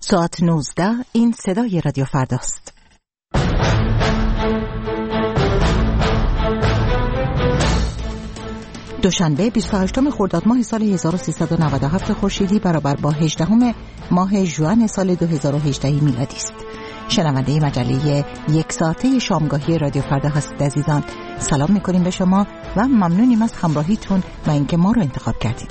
ساعت 19 این صدای رادیو فرداست. دوشنبه 28 خرداد ماه سال 1397 خورشیدی برابر با 18 ماه ژوئن سال 2018 میلادی است. شنونده مجله یک ساعته شامگاهی رادیو فردا هستید عزیزان. سلام میکنیم به شما و ممنونیم از همراهیتون و اینکه ما رو انتخاب کردید.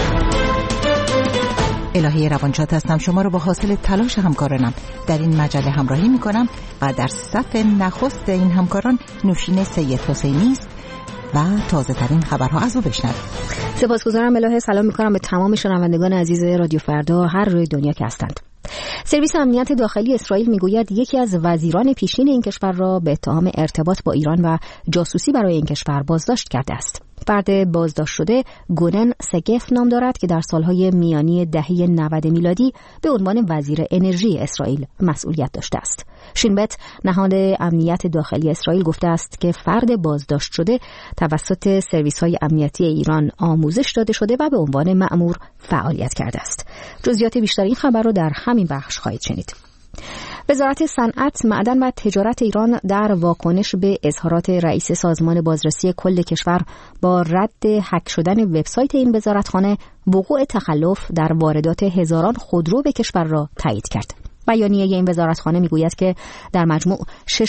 الهی روانشاد هستم، شما رو با حاصل تلاش همکارانم در این مجله همراهی میکنم و در صف نخست این همکاران نوشین سید حسینی است و تازه ترین خبرها از او بشنوید. سپاسگزارم الهه. سلام میکنم به تمام شنوندگان عزیز رادیو فردا هر روی دنیا که هستند. سرویس امنیت داخلی اسرائیل میگوید یکی از وزیران پیشین این کشور را به اتهام ارتباط با ایران و جاسوسی برای این کشور بازداشت کرده است. فرد بازداشت شده گونن سگف نام دارد که در سالهای میانی دهه 90 میلادی به عنوان وزیر انرژی اسرائیل مسئولیت داشته است. شینبت نهاد امنیت داخلی اسرائیل گفته است که فرد بازداشت شده توسط سرویس‌های امنیتی ایران آموزش داده شده و به عنوان مأمور فعالیت کرده است. جزئیات بیشتر این خبر رو در همین بخش خواهید شنید. وزارت صنعت، معدن و تجارت ایران در واکنش به اظهارات رئیس سازمان بازرسی کل کشور با رد هک شدن وبسایت این وزارتخانه وقوع تخلف در واردات هزاران خودرو به کشور را تایید کرد. بیانیه این وزارتخانه میگوید که در مجموع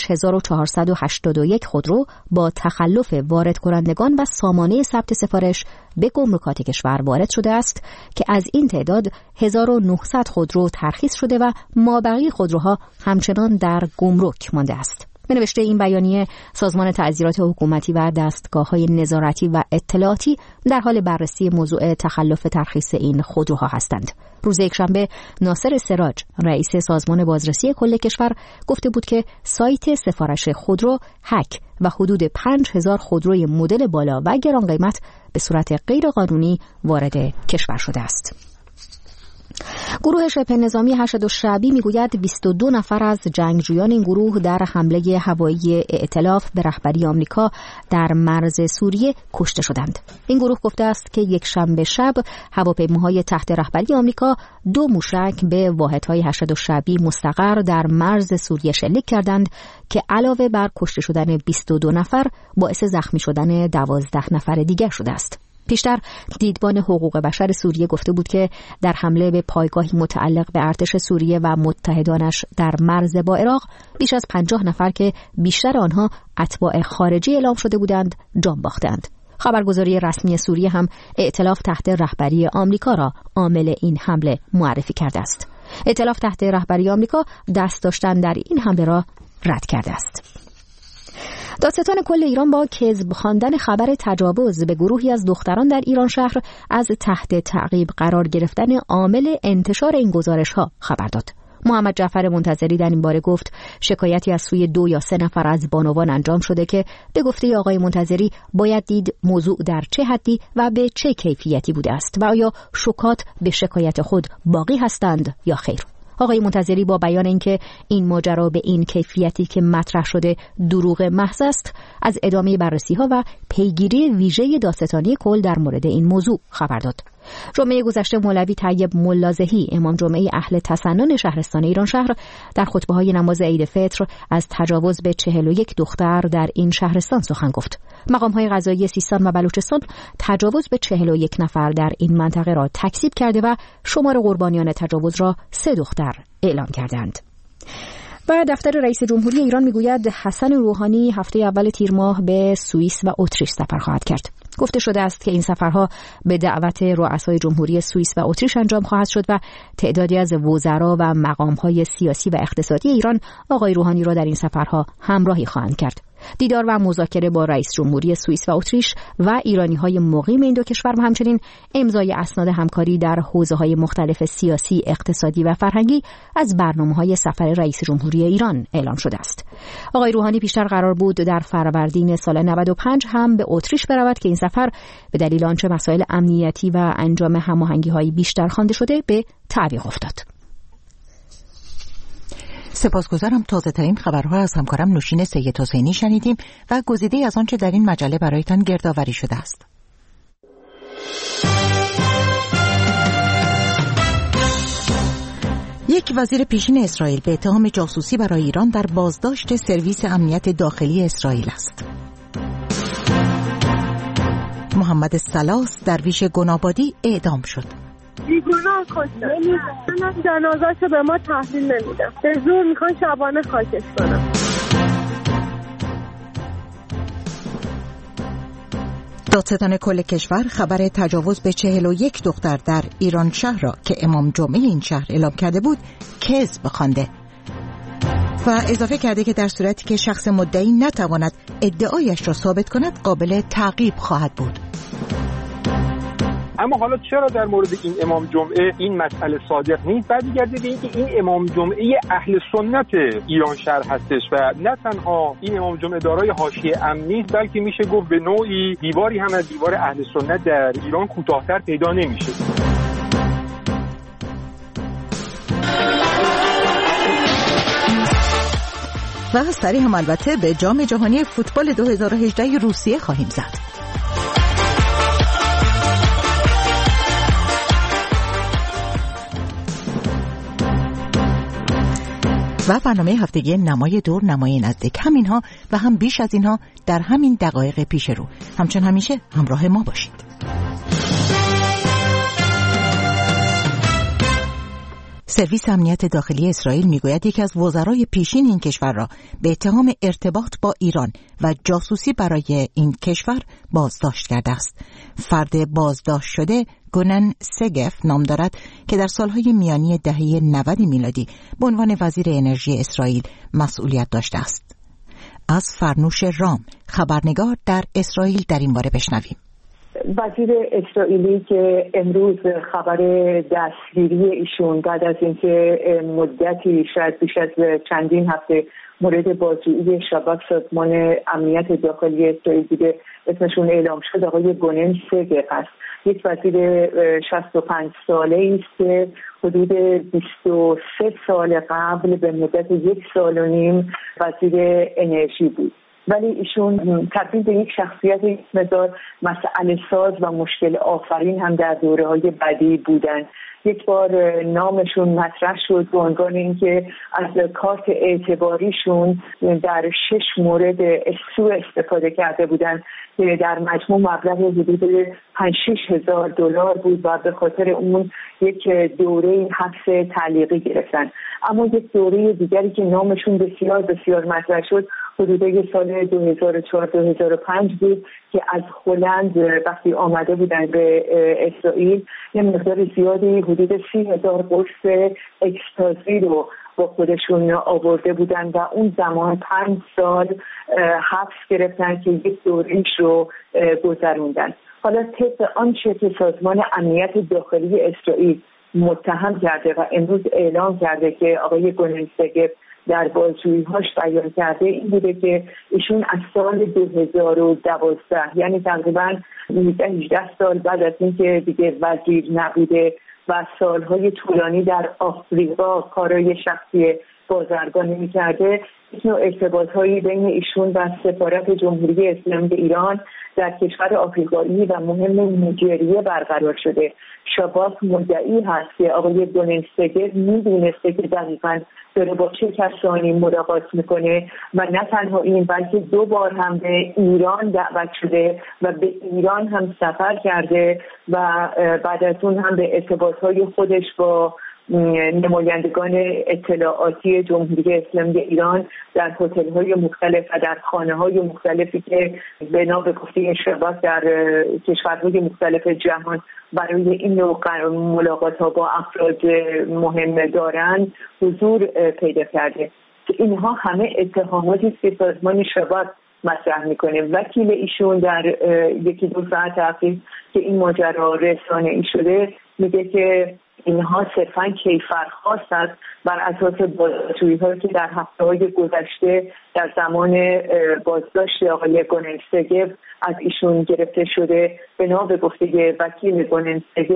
6481 خودرو با تخلف وارد کنندگان و سامانه ثبت سفارش به گمرکات کشور وارد شده است که از این تعداد 1900 خودرو ترخیص شده و مابقی خودروها همچنان در گمرک مانده است. به نوشته این بیانیه، سازمان تعزیرات حکومتی و دستگاه‌های نظارتی و اطلاعاتی در حال بررسی موضوع تخلف ترخیص این خودروها هستند. روز یکشنبه ناصر سراج، رئیس سازمان بازرسی کل کشور، گفته بود که سایت سفارش خودرو هک و حدود 5000 خودروی مدل بالا و گران قیمت به صورت غیرقانونی وارد کشور شده است. گروه شبه نظامی حشد الشعبی میگوید 22 نفر از جنگجویان این گروه در حمله هوایی ائتلاف به رهبری آمریکا در مرز سوریه کشته شدند. این گروه گفته است که یک شنبه شب هواپیماهای تحت رهبری آمریکا 2 موشک به واحدهای حشد الشعبی مستقر در مرز سوریه شلیک کردند که علاوه بر کشته شدن 22 نفر باعث زخمی شدن 12 نفر دیگر شده است. پیشتر دیدبان حقوق بشر سوریه گفته بود که در حمله به پایگاهی متعلق به ارتش سوریه و متحدانش در مرز با عراق بیش از 50 نفر که بیشتر آنها اتباع خارجی اعلام شده بودند جان باختند. خبرگزاری رسمی سوریه هم ائتلاف تحت رهبری آمریکا را عامل این حمله معرفی کرده است. ائتلاف تحت رهبری آمریکا دست داشتن در این حمله را رد کرده است. دادستان کل ایران با کذب خواندن خبر تجاوز به گروهی از دختران در ایران شهر از تحت تعقیب قرار گرفتن عامل انتشار این گزارش‌ها خبر داد. محمد جعفر منتظری در این باره گفت شکایتی از سوی 2 یا 3 نفر از بانوان انجام شده که به گفته آقای منتظری باید دید موضوع در چه حدی و به چه کیفیتی بوده است و آیا شکات به شکایت خود باقی هستند یا خیر. آقای منتظری با بیان اینکه این ماجرا به این کیفیتی که مطرح شده دروغ محض است، از ادامه بررسی‌ها و پیگیری ویژه دادستانی کل در مورد این موضوع خبر داد. جمعه گذشته مولوی طیب ملازهی، امام جمعه اهل تسنن شهرستان ایران شهر، در خطبه‌های نماز عید فطر از تجاوز به 41 دختر در این شهرستان سخن گفت. مقام‌های قضایی سیستان و بلوچستان تجاوز به 41 نفر در این منطقه را تکذیب کرده و شمار قربانیان تجاوز را 3 دختر اعلام کردند. و دفتر رئیس جمهوری ایران میگوید حسن روحانی هفته اول تیر ماه به سوئیس و اتریش سفر خواهد کرد. گفته شده است که این سفرها به دعوت رؤسای جمهوری سوئیس و اتریش انجام خواهد شد و تعدادی از وزرا و مقام‌های سیاسی و اقتصادی ایران آقای روحانی را در این سفرها همراهی خواهند کرد. دیدار و مذاکره با رئیس جمهوری سوئیس و اتریش و ایرانی‌های مقیم این دو کشور و همچنین امضای اسناد همکاری در حوزه‌های مختلف سیاسی، اقتصادی و فرهنگی از برنامه‌های سفر رئیس جمهوری ایران اعلام شده است. آقای روحانی پیشتر قرار بود در فروردین سال 95 هم به اتریش برود که این سفر به دلیل آنچه مسائل امنیتی و انجام هماهنگی‌های بیشتر خوانده شده به تعویق افتاد. سپاسگزارم. تازه ترین خبرها از همکارم نوشین سید حسینی شنیدیم و گزیده از آنچه در این مجله برایتان گردآوری شده است. یک وزیر پیشین اسرائیل به اتهام جاسوسی برای ایران در بازداشت سرویس امنیت داخلی اسرائیل است. محمد سلاس درویش گنابادی اعدام شد. بیگناه کشتن. من جنازه‌شو به ما تحویل نمیدم. به زور میخوان شبانه خاکش کنم. دادستان کل کشور خبر تجاوز به 41 دختر در ایران شهر را که امام جمعه این شهر اعلام کرده بود کذب خوانده و اضافه کرده که در صورتی که شخص مدعی نتواند ادعایش را ثابت کند قابل تعقیب خواهد بود. اما حالا چرا در مورد این امام جمعه این مسئله صادق نیست؟ برمیگرده به اینکه این امام جمعه اهل سنت ایران شهر هستش و نه تنها این امام جمعه دارای حاشیه امنی است، بلکه میشه گفت به نوعی دیواری هم از دیوار اهل سنت در ایران کوتاه‌تر پیدا نمیشه. و سریع هم البته به جام جهانی فوتبال 2018 روسیه خواهیم زد. و برنامه هفتگی نمای دور نمای نزدیک، همینها و هم بیش از اینها در همین دقایق پیش رو. همچون همیشه همراه ما باشید. سرویس امنیت داخلی اسرائیل میگوید یکی از وزرای پیشین این کشور را به اتهام ارتباط با ایران و جاسوسی برای این کشور بازداشت کرده است. فرد بازداشت شده گونن سگف نام دارد که در سالهای میانی دهه 90 میلادی به عنوان وزیر انرژی اسرائیل مسئولیت داشته است. از فرنوش رام خبرنگار در اسرائیل در این باره بشنویم. وزیر اسرائیلی که امروز خبر دستگیری ایشون بعد از اینکه مدتی شاید بیش از چندین هفته مورد بازجویی شباک سازمان امنیت داخلی اسرائیل بوده اسمشون اعلام شد، آقای گونن سگف است. یک وزیر 65 ساله است که حدود 23 سال قبل به مدت 1 سال و نیم وزیر انرژی بود، ولی ایشون تبدیل به یک شخصیت مقدار مسئله ساز و مشکل آفرین هم در دوره‌های بعدی بودند. یک بار نامشون مطرح شد به عنوان اینکه از کارت اعتباریشون در 6 مورد سوء استفاده کرده بودند که در مجموع مبلغ حدود 5-6 هزار دلار بود و به خاطر اون یک دوره حبس تعلیقی گرفتن. اما یک دوره دیگری که نامشون بسیار بسیار مطرح شد حدود سال 2004-2005 بود که از هلند وقتی آمده بودن به اسرائیل یه مقدار زیادی حدود 30,000 قرص اکستازی رو با خودشون آورده بودن و اون زمان 5 سال حبس گرفتن که یک دوره‌اش رو گذروندن. حالا طبق آنچه که سازمان امنیت داخلی اسرائیل متهم کرده و امروز اعلام کرده که آقای گونن سگف در بازجویی‌هاش بیان کرده این بوده که ایشون از سال 2012 یعنی تقریباً 18 سال بعد از اینکه دیگه وزیر نبوده و سالهای طولانی در آفریقا کارای شخصی بازرگانی می‌کرده، نوع ارتباط‌هایی بین ایشون و سفارت جمهوری اسلامی ایران در کشور آفریقایی و مهم نیجریه برقرار شده. شباک مدعی هست که آقای گونن سگف می‌دونسته که دقیقاً داره با چه کسانی ملاقات میکنه و نه تنها این بلکه 2 بار هم به ایران دعوت شده و به ایران هم سفر کرده و بعد از اون هم به ارتباط‌های خودش با نمایندگان اطلاعاتی جمهوری اسلامی ایران در هتل‌های مختلف و در خانه‌های مختلفی که بنا به گفته شباک در کشورهای مختلف جهان برای این نوع ملاقات‌ها با افراد مهم دارند حضور پیدا کرده. اینها همه اتهاماتی است که سازمان شباک مطرح میکنه. وکیل ایشون در 1-2 ساعت اخیر که این ماجرا رسانه‌ای شده میگه که اینها صرفاً کیفرخواست است بر اساس بازجویی‌هایی که در هفته‌های گذشته در زمان بازداشت آقای گونن سگف از ایشون گرفته شده. بنا به گفته وکیل گونن سگف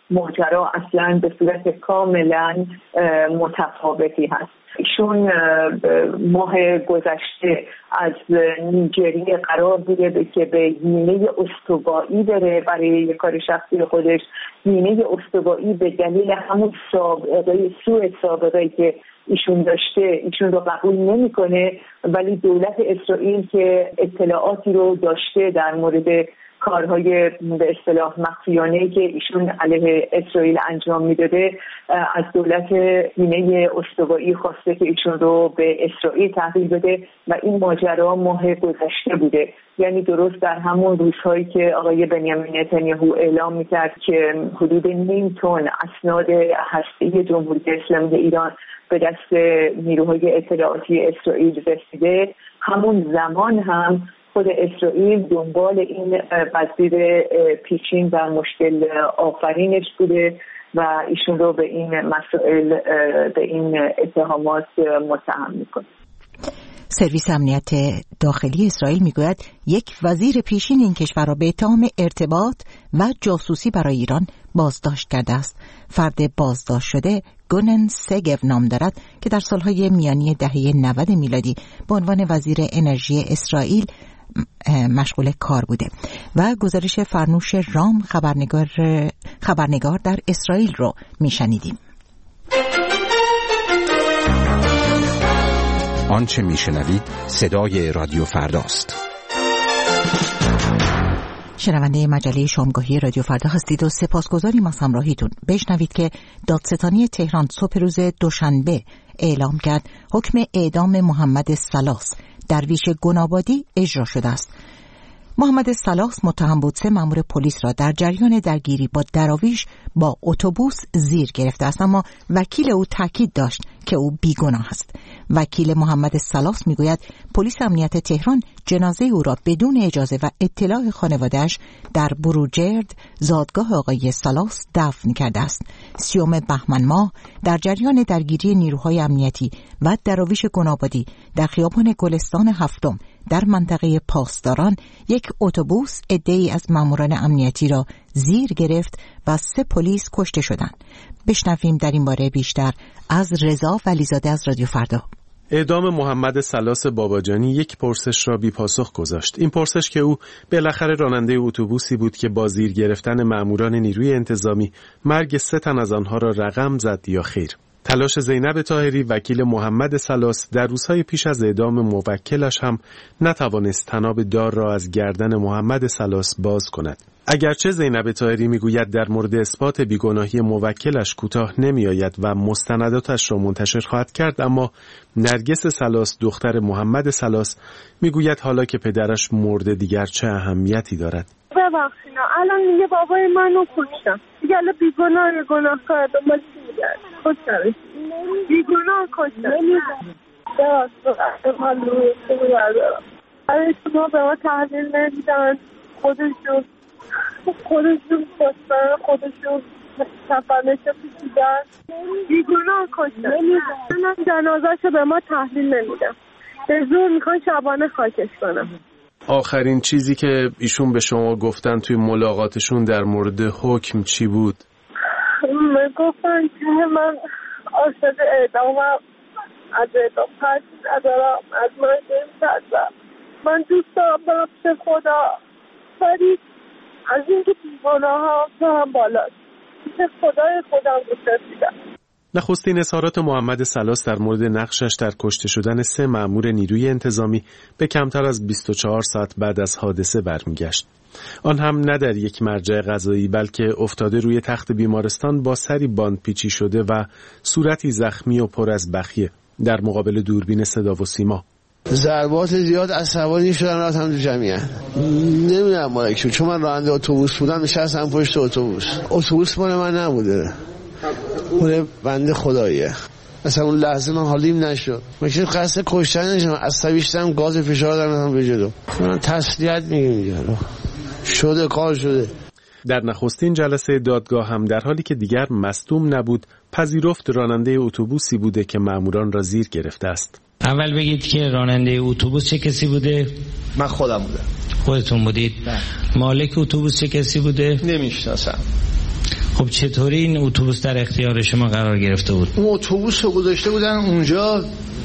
ماجرا اصلا به صورت کاملا متفاوتی هست. ایشون ماه گذشته از نیجریه قرار بوده که به گینه استوایی بره برای یک کار شخصی خودش. گینه استوایی به دلیل همون سوء سابقه‌ای که ایشون داشته ایشون رو قبول نمیکنه، ولی دولت اسرائیل که اطلاعاتی رو داشته در مورد کارهای به اصطلاح مخفیانه‌ای که ایشون علیه اسرائیل انجام میداده، از دولت گینه استوایی خواسته که ایشون رو به اسرائیل تحویل بده و این ماجرا ماه گذشته بوده. یعنی درست در همون روزهایی که آقای بنیامین نتانیاهو اعلام میکرد که حدود 0.5 تن اسناد هسته‌ای جمهوری اسلامی ایران به دست نیروهای اطلاعاتی اسرائیل رسیده، همون زمان هم خود اسرائیل دنبال این وزیر پیچین و مشکل آفرینش بوده و ایشون رو به این مسائل، به این اتهامات متهم میکنه. سرویس امنیت داخلی اسرائیل میگوید یک وزیر پیشین این کشور را به اتهام ارتباط و جاسوسی برای ایران بازداشت کرده است. فرد بازداشت شده گونن سگو نام دارد که در سالهای میانی دهه 90 میلادی به عنوان وزیر انرژی اسرائیل مشغول کار بوده و گزارش فرنوش رام خبرنگار در اسرائیل رو میشنیدیم. آنچه میشنوید صدای رادیو فرداست. شنونده مجله شامگاهی رادیو فردا هستید و سپاسگزاریم از همراهیتون. بشنوید که دادستانی تهران صبح روز دوشنبه اعلام کرد حکم اعدام محمد سلاس درویش گنابادی اجرا شده است. محمد سلاس متهم بود 3 مأمور پلیس را در جریان درگیری با دراویش با اتوبوس زیر گرفته است، اما وکیل او تاکید داشت که او بیگناه است. وکیل محمد سلاس میگوید پلیس امنیت تهران جنازه او را بدون اجازه و اطلاع خانواده‌اش در بروجرد زادگاه آقای سلاس دفن کرده است. 30 بهمن ماه در جریان درگیری نیروهای امنیتی و دراویش گنابادی در خیابان گلستان 7 در منطقه پاسداران یک اتوبوس عده‌ای از ماموران امنیتی را زیر گرفت و 3 پلیس کشته شدند. بشنویم در این باره بیشتر از رضا ولیزاده از رادیو فردا. اعدام محمد سلاس باباجانی یک پرسش را بی پاسخ گذاشت. این پرسش که او بالاخره راننده اتوبوسی بود که با زیر گرفتن ماموران نیروی انتظامی مرگ 3 تن از آنها را رقم زد یا خیر. تلاش زینب طاهری وکیل محمد سلاس در روزهای پیش از اعدام موکلش هم نتوانست طناب دار را از گردن محمد سلاس باز کند. اگرچه زینب طاهری میگوید در مورد اثبات بیگناهی موکلش کوتاه نمیآید و مستنداتش را منتشر خواهد کرد، اما نرگس سلاس دختر محمد سلاس میگوید حالا که پدرش مرده دیگر چه اهمیتی دارد. ببخشید الان میگه بابای منو کشتم، دیگه الان بیگناه گناهکار دنبال چی میگرد؟ کشتمش بیگناه کشتم. الان شما به ما تحلیل نمیدن، خودشون کشتن، خودشون تفنش پیچیدن، بیگناه کشتن. الان جنازه‌شو به ما تحلیل نمیدن، به زور میخوان شبانه خاکش کنم. آخرین چیزی که ایشون به شما گفتن توی ملاقاتشون در مورد حکم چی بود؟ گفتن که من عاشق اعدامم، از اعدام ترسی ندارم، از من نمی‌ترسم، من دوست دارم برم پیش خدا، ولی از اینکه بیگناهم تو هم بالاست، پیش خدای خودم دوست رسیدم. نخستین اظهارات محمد سلاس در مورد نقشش در کشته شدن 3 مأمور نیروی انتظامی به کمتر از 24 ساعت بعد از حادثه برمیگشت. آن هم نه در یک مرجع قضایی، بلکه افتاده روی تخت بیمارستان با سری باندپیچی شده و صورتی زخمی و پر از بخیه در مقابل دوربین صدا و سیما. ضربات زیاد عصبانی شدن رفتم تو جمعیت. نمیدونم مالک شد، چون من راننده اتوبوس بودم نشستم پشت اتوبوس مال من نبوده، اون بنده خداییه. اصلا اون لحظه من حالیم نشد، من که قصد کشتن نشدم، عصبی شدم، گاز فشار دادم به جلو. من تسلیت میگم شده کار شده. در نخستین جلسه دادگاه هم در حالی که دیگر مصدوم نبود پذیرفت راننده اتوبوسی بوده که ماموران را زیر گرفته است. اول بگید که راننده اتوبوس چه کسی بوده؟ من خودم بودم. خودتون بودید؟ مالک اتوبوس چه کسی بوده؟ نمیشناسم. خب چطوری این اتوبوس در اختیار شما قرار گرفته بود؟ اون اتوبوس رو گذاشته بودن اونجا،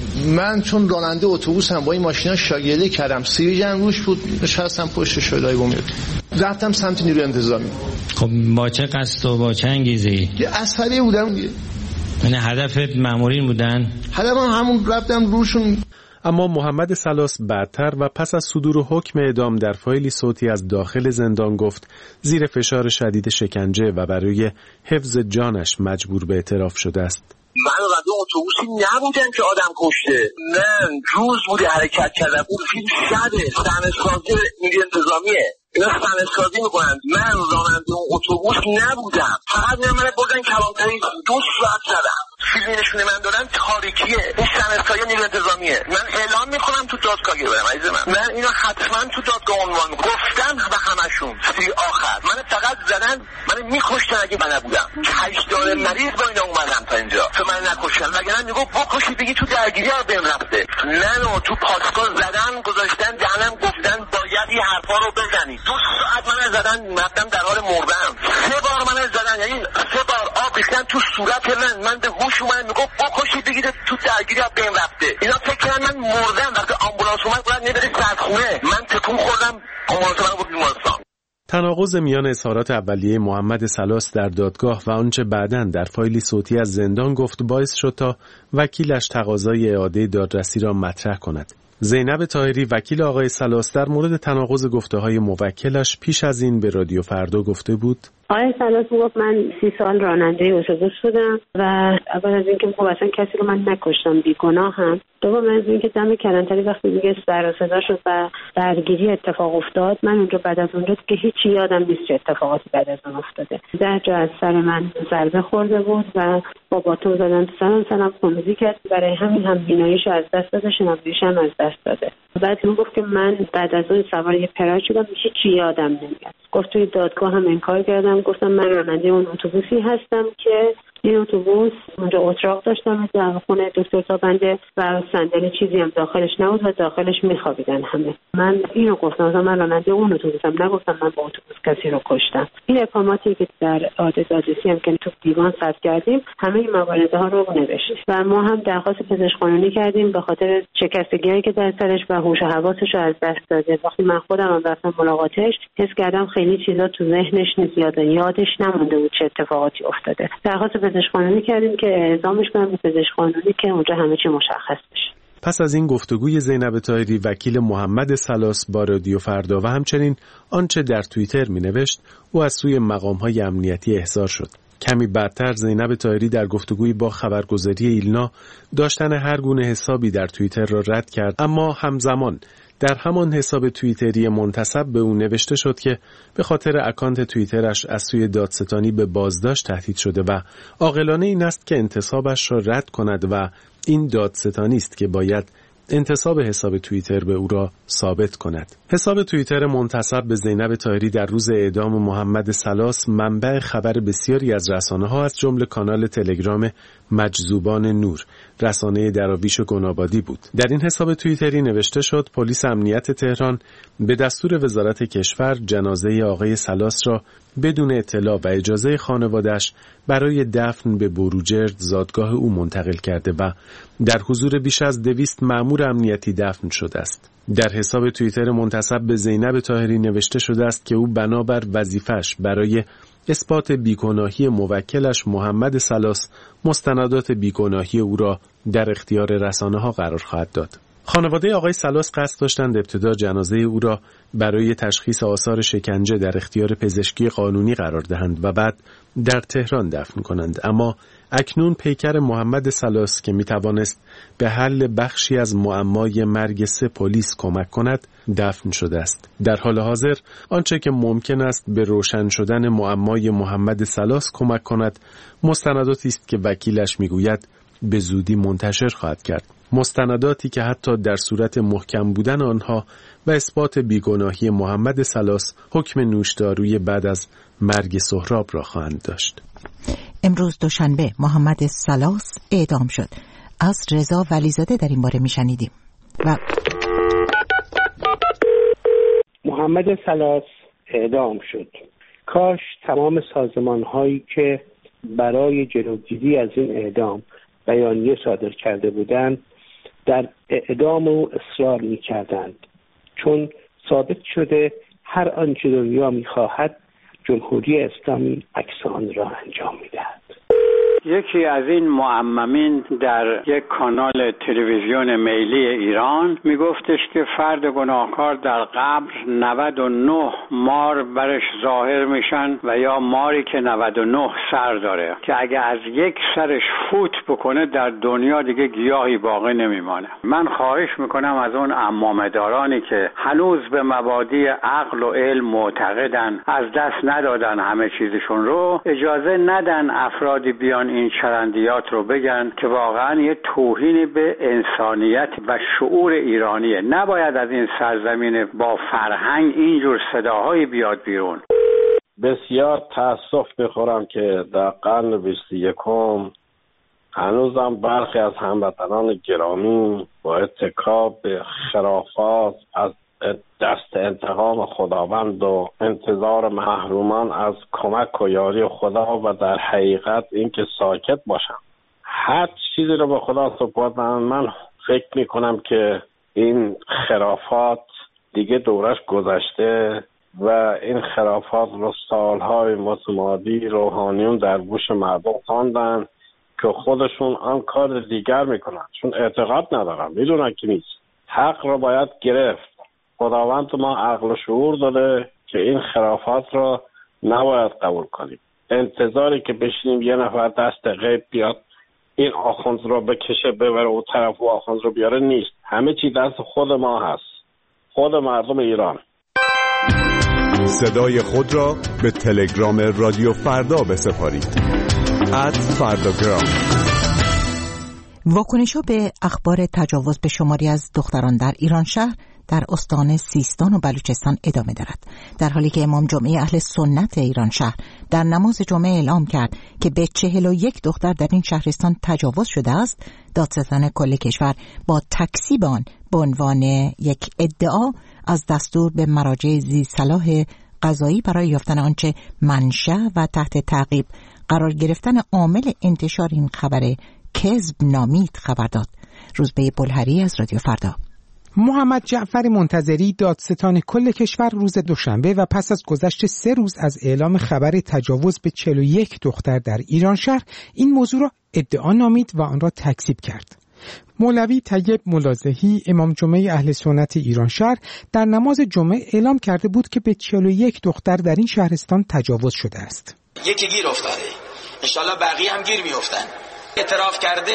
من چون راننده اتوبوسم با این ماشینا شاگردی کردم، سیریجم روش بود، نشستم پشت شلای بوم رفتم سمت نیروی انتظامی. خب با چه قصد و با چه انگیزه‌ای؟ یه عصبی بودم. یعنی هدفت مامورین بودن؟ هدفم همون رفتم روشون. اما محمد سلاس بعدتر و پس از صدور حکم اعدام در فایلی صوتی از داخل زندان گفت زیر فشار شدید شکنجه و برای حفظ جانش مجبور به اعتراف شده است. من راننده اتوبوسی نبودم که آدم کشته، من روز بوده حرکت کردم. اون فیلم صحنه‌سازی نیروی انتظامیه، اینا صحنه‌سازی میکنن. من راننده اون اتوبوس نبودم، فقط من بردن کلانتری 2 ساعت زدم. فیلمی نشونه من دادن تاریکیه، این صحنه‌سازی نیروی انتظامیه. من اعلام میکنم تو دادگاه برم عزیز من اینو حتما تو دادگاه عنوان گفتم به همشون. سی آخر من فقط زدن، من میکشتن اگه من نبودم. 8 دار مریض با اینا اومدم تا اینجا تو من نکشتن، وگرنه میگو بکشی بگی تو درگیری ها بهم رفته. نه تو پاسکار زدن گذاشتن دهنم گفتن باید این حرفا رو بزنی. 2 ساعت من زدن، رفتم در حال مردم. 3 بار من زدن، یعنی 3 بار آب ریختن تو صورت من به هوش اومد، میگو بکشی بگی تو درگیری ها بهم رفته. اینا فکر کردن من مردم. وقتی آمبولانس اومد گفتن نبرید سردخونه، من تکون خوردم، آمبولانس من بود بیمارستان. تناقض میان اظهارات اولیه محمد سلاس در دادگاه و آنچه بعداً در فایلی صوتی از زندان گفت باعث شد تا وکیلش تقاضای اعاده دادرسی را مطرح کند. زینب طاهری وکیل آقای سلاس در مورد تناقض گفته‌های موکلش پیش از این به رادیو فردا گفته بود: آقای سلاس میگفت من 30 سال راننده اتوبوس بودم و اول از اینکه خب اصلا کسی رو من نکشتم، بیگناهم. دوم از اینکه دم کلانتری وقتی دیگه سر و صدا شد و درگیری اتفاق افتاد، من اونجا بعد از اونجا که هیچی یادم نیست چه اتفاقاتی بعد از اون افتاده. 10 جا از سر من ضربه خورده بود و با باتون زدن تو سرم خونریزی کرد. برای همین هم بیناییشو از دست داده، شنواییش هم از دست داده. بعد اون گفت که من بعد از اون سوار یه پراید شدم، هیچی یادم نمیاد. گفت توی دادگاه هم انکار کردم، گفتم من راننده اون اتوبوسی هستم که این اتوبوس اونجا اتراق داشتم در خونه دکتر تابنده و صندلی چیزی هم داخلش نبود و داخلش میخوابیدن همه. من اینو گفتم، من راننده اون اتوبوسم، نگفتم من با اتوبوس کسی رو کشتم. این اقاماتی که در عاده دادرسی هم که تو دیوان ثبت کردیم همه این موارد ها رو نوشتیم و ما هم درخواست پزشک قانونی کردیم به خاطر شکستگی‌هایی که در سرش و هوش و حواسش رو از دست داده. وقتی من خودم هم رفتم ملاقاتش حس کردم خیلی چیزا تو ذهنش نیست، یادش نمونده بود چه اتفاقاتی افتاده. درخواست پزشک قانونی کردیم که اعزامش کنم به پزشک قانونی که اونجا همه چی مشخص بشه. پس از این گفتگوی زینب طاهری وکیل محمد سلاس با رادیو فردا و همچنین آنچه در توییتر می‌نوشت او از سوی مقام‌های امنیتی احضار شد. کمی بعدتر زینب طاهری در گفتگویی با خبرگزاری ایلنا داشتن هر گونه حسابی در توییتر را رد کرد، اما همزمان در همان حساب توییتری منتسب به او نوشته شد که به خاطر اکانت توییترش از سوی دادستانی به بازداشت تهدید شده و عاقلانه این است که انتصابش را رد کند و این دادستانی است که باید انتصاب حساب توییتر به او را ثابت کند. حساب توییتر منتسب به زینب طاهری در روز اعدام محمد سلاس منبع خبر بسیاری از رسانه‌ها از جمله کانال تلگرام مجذوبان نور، رسانه دراویش گنابادی بود. در این حساب توییتری نوشته شد پلیس امنیت تهران به دستور وزارت کشور جنازه آقای سلاس را بدون اطلاع و اجازه خانواده‌اش برای دفن به بروجرد زادگاه او منتقل کرده و در حضور بیش از 200 مأمور امنیتی دفن شده است. در حساب توییتر منتسب به زینب طاهری نوشته شده است که او بنابر وظیفه‌اش برای اثبات بیگناهی موکلش محمد سلاس مستندات بیگناهی او را در اختیار رسانه‌ها قرار خواهد داد. خانواده آقای سلاس قصد داشتند ابتدا جنازه او را برای تشخیص آثار شکنجه در اختیار پزشکی قانونی قرار دهند و بعد در تهران دفن کنند، اما اکنون پیکر محمد سلاس که میتوانست به حل بخشی از معمای مرگ 3 پلیس کمک کند دفن شده است. در حال حاضر آنچه که ممکن است به روشن شدن معمای محمد سلاس کمک کند مستنداتی است که وکیلش میگوید به زودی منتشر خواهد کرد. مستنداتی که حتی در صورت محکم بودن آنها و اثبات بیگناهی محمد سلاس حکم نوشداروی بعد از مرگ سهراب را خواهند داشت. امروز دوشنبه محمد سلاس اعدام شد. از رضا ولیزاده در این باره میشنیدیم. و محمد سلاس اعدام شد. کاش تمام سازمان‌هایی که برای جلوگیری از این اعدام بیانیه صادر کرده بودند در اعدام او اصرار می‌کردند، چون ثابت شده هر آنچه دنیا می‌خواهد جمهوری اسلامی عکس آن را انجام می‌دهد. یکی از این معممین در یک کانال تلویزیون ملی ایران میگفتش که فرد گناهکار در قبر 99 مار برش ظاهر میشن و یا ماری که 99 سر داره که اگه از یک سرش فوت بکنه در دنیا دیگه گیاهی باقی نمیمانه. من خواهش میکنم از اون عمامه‌دارانی که هنوز به مبادی عقل و علم معتقدن، از دست ندادن همه چیزشون رو، اجازه ندن افرادی بیان این چرندیات رو بگن که واقعا یه توهین به انسانیت و شعور ایرانیه. نباید از این سرزمین با فرهنگ اینجور صداهایی بیاد بیرون. بسیار تأسف میخورم که در قرن 21 هنوزم برخی از هموطنان گرامی با اتکا به خرافات از دست انتقام خداوند و انتظار محرومان از کمک و یاری خدا و در حقیقت اینکه ساکت باشم، هر چیزی رو به خدا سپردن. من فکر میکنم که این خرافات دیگه دورش گذشته و این خرافات رو سالهای متمادی روحانیون در گوش مردم خواندن که خودشون آن کار دیگر میکنن، چون اعتقاد ندارن، میدونن که نیست. حق رو باید گرفت. خداوند ما عقل و شعور داده که این خرافات رو نباید قبول کنیم. انتظاری که بشینیم یه نفر دست غیب بیاد این آخوند رو بکشه ببره اون طرف و آخوند رو بیاره نیست. همه چی دست خود ما هست، خود مردم ایران. صدای خود را به تلگرام رادیو فردا بسپارید. @فرداگرام. واکنش‌ها به اخبار تجاوز به شماری از دختران در ایران شهر در استان سیستان و بلوچستان ادامه دارد، در حالی که امام جمعه اهل سنت ایران شهر در نماز جمعه اعلام کرد که به 41 دختر در این شهرستان تجاوز شده است. دادستان کل کشور با تکذیب آن به عنوان یک ادعا از دستور به مراجع ذی صلاح قضایی برای یافتن آنچه منشأ و تحت تعقیب قرار گرفتن عامل انتشار این خبر کذب نامید خبر داد. روزبه بلهری از رادیو فردا. محمد جعفر منتظری دادستان کل کشور روز دوشنبه و پس از گذشت 3 روز از اعلام خبر تجاوز به 41 دختر در ایران شهر این موضوع را ادعا نامید و آن را تکذیب کرد. مولوی طیب ملازحی امام جمعه اهل سنت ایران شهر در نماز جمعه اعلام کرده بود که به 41 دختر در این شهرستان تجاوز شده است. یکی گیر افتاده، انشالله بقیه هم گیر میافتن. اعتراف کرده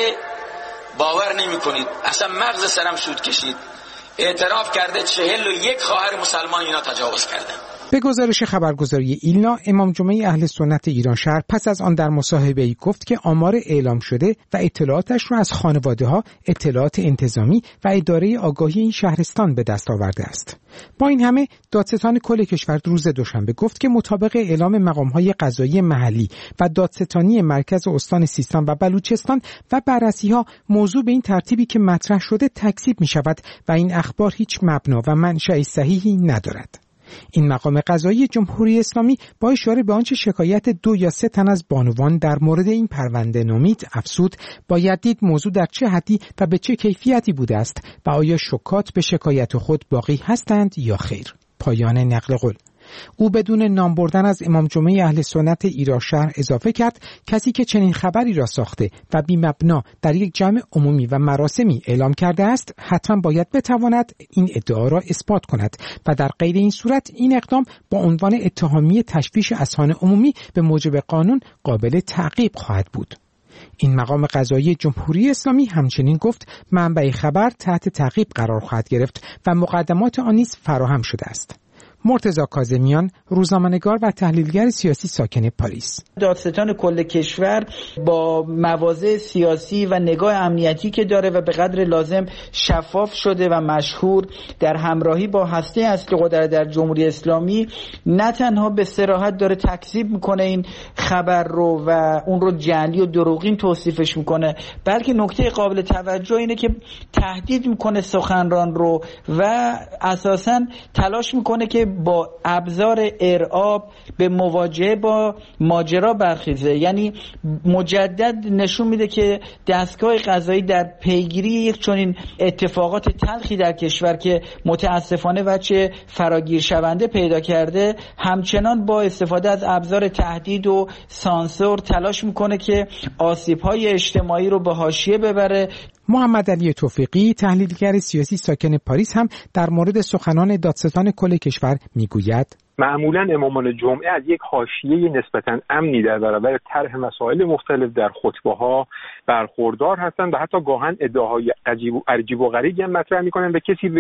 باور نمی کنید، اصلا مغز سرم سود کشید. اعتراف کرده 41 خواهر مسلمان اینا تجاوز کردن. به گزارش خبرگزاری ایلنا، امام جمعه اهل سنت ایران شهر پس از آن در مصاحبه‌ای گفت که آمار اعلام شده و اطلاعاتش را از خانواده‌ها، اطلاعات انتظامی و اداره آگاهی این شهرستان به دست آورده است. با این همه دادستان کل کشور روز دوشنبه گفت که مطابق اعلام مقام‌های قضایی محلی و دادستانی مرکز استان سیستان و بلوچستان و بررسی‌ها، موضوع به این ترتیبی که مطرح شده تکذیب می‌شود و این اخبار هیچ مبنا و منشأ صحیحی ندارد. این مقام قضایی جمهوری اسلامی با اشاره به آنچه شکایت 2 یا 3 تن از بانوان در مورد این پرونده نامید افزود باید دید موضوع در چه حدی و به چه کیفیتی بوده است و آیا شکات به شکایت خود باقی هستند یا خیر. پایان نقل قول. او بدون نام بردن از امام جمعه اهل سنت ایران شهر اضافه کرد کسی که چنین خبری را ساخته و بی مبنا در یک جمع عمومی و مراسمی اعلام کرده است حتما باید بتواند این ادعا را اثبات کند و در غیر این صورت این اقدام با عنوان اتهامی تشویش اذهان عمومی به موجب قانون قابل تعقیب خواهد بود. این مقام قضایی جمهوری اسلامی همچنین گفت منبع خبر تحت تعقیب قرار خواهد گرفت و مقدمات آن نیز فراهم شده است. مرتضی کاظمیان، روزنامه‌نگار و تحلیلگر سیاسی ساکن پاریس. دادستان کل کشور با مواضع سیاسی و نگاه امنیتی که داره و به قدر لازم شفاف شده و مشهور در همراهی با هسته اصلی قدرت در جمهوری اسلامی نه تنها به صراحت داره تکذیب میکنه این خبر رو و اون رو جعلی و دروغین توصیفش میکنه، بلکه نکته قابل توجه اینه که تهدید میکنه سخنران رو و اساساً تلاش میکنه که با ابزار ارعاب به مواجهه با ماجرا برخیزه. یعنی مجدد نشون میده که دستگاه قضایی در پیگیری یک چنین اتفاقات تلخی در کشور که متاسفانه وجه فراگیر شونده پیدا کرده، همچنان با استفاده از ابزار تهدید و سانسور تلاش میکنه که آسیب‌های اجتماعی رو به حاشیه ببره. محمد علی توفیقی، تحلیلگر سیاسی ساکن پاریس، هم در مورد سخنان دادستان کل کشور میگوید معمولا امامان جمعه از یک حاشیه نسبتاً امنی در برابر طرح مسائل مختلف در خطبه‌ها برخوردار هستند و حتی گاهن ادعاهای عجیب و غریبی هم مطرح می‌کنند و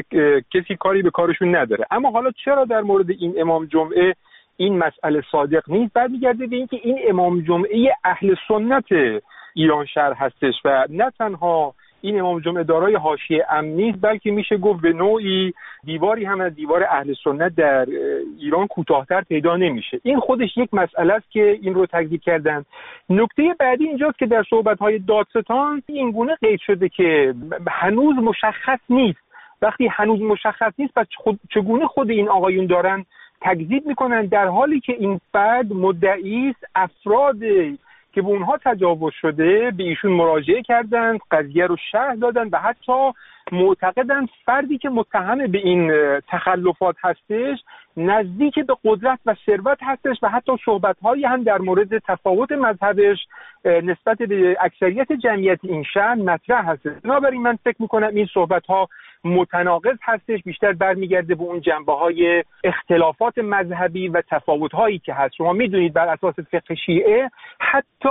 کسی کاری به کارشون نداره. اما حالا چرا در مورد این امام جمعه این مسئله صادق نیست؟ برمیگرده به اینکه این امام جمعه اهل سنت ایران شهر هستش و نه تنها این امام جمعه دارای حاشیه امنی نیست، بلکه میشه گفت به نوعی دیواری هم از دیوار اهل سنت در ایران کوتاه‌تر پیدا نمیشه. این خودش یک مسئله است که این رو تکذیب کردن. نکته بعدی اینجاست که در صحبت‌های دادستان این گونه قید شده که هنوز مشخص نیست. وقتی هنوز مشخص نیست پس چگونه خود این آقایون دارن تکذیب میکنن، در حالی که این فرد مدعی است افراد که به اونها تجاوز شده به ایشون مراجعه کردند، قضیه رو شرح دادن و حتی معتقدند فردی که متهم به این تخلفات هستش نزدیک به قدرت و ثروت هستش و حتی صحبت‌هایی هم در مورد تفاوت مذهبش نسبت به اکثریت جمعیت این شهر مطرح هست. بنابراین من فکر می‌کنم این صحبت‌ها متناقض هستش، بیشتر برمیگرده به اون جنبه‌های اختلافات مذهبی و تفاوت‌هایی که هست. شما می‌دونید بر اساس فقه شیعه حتی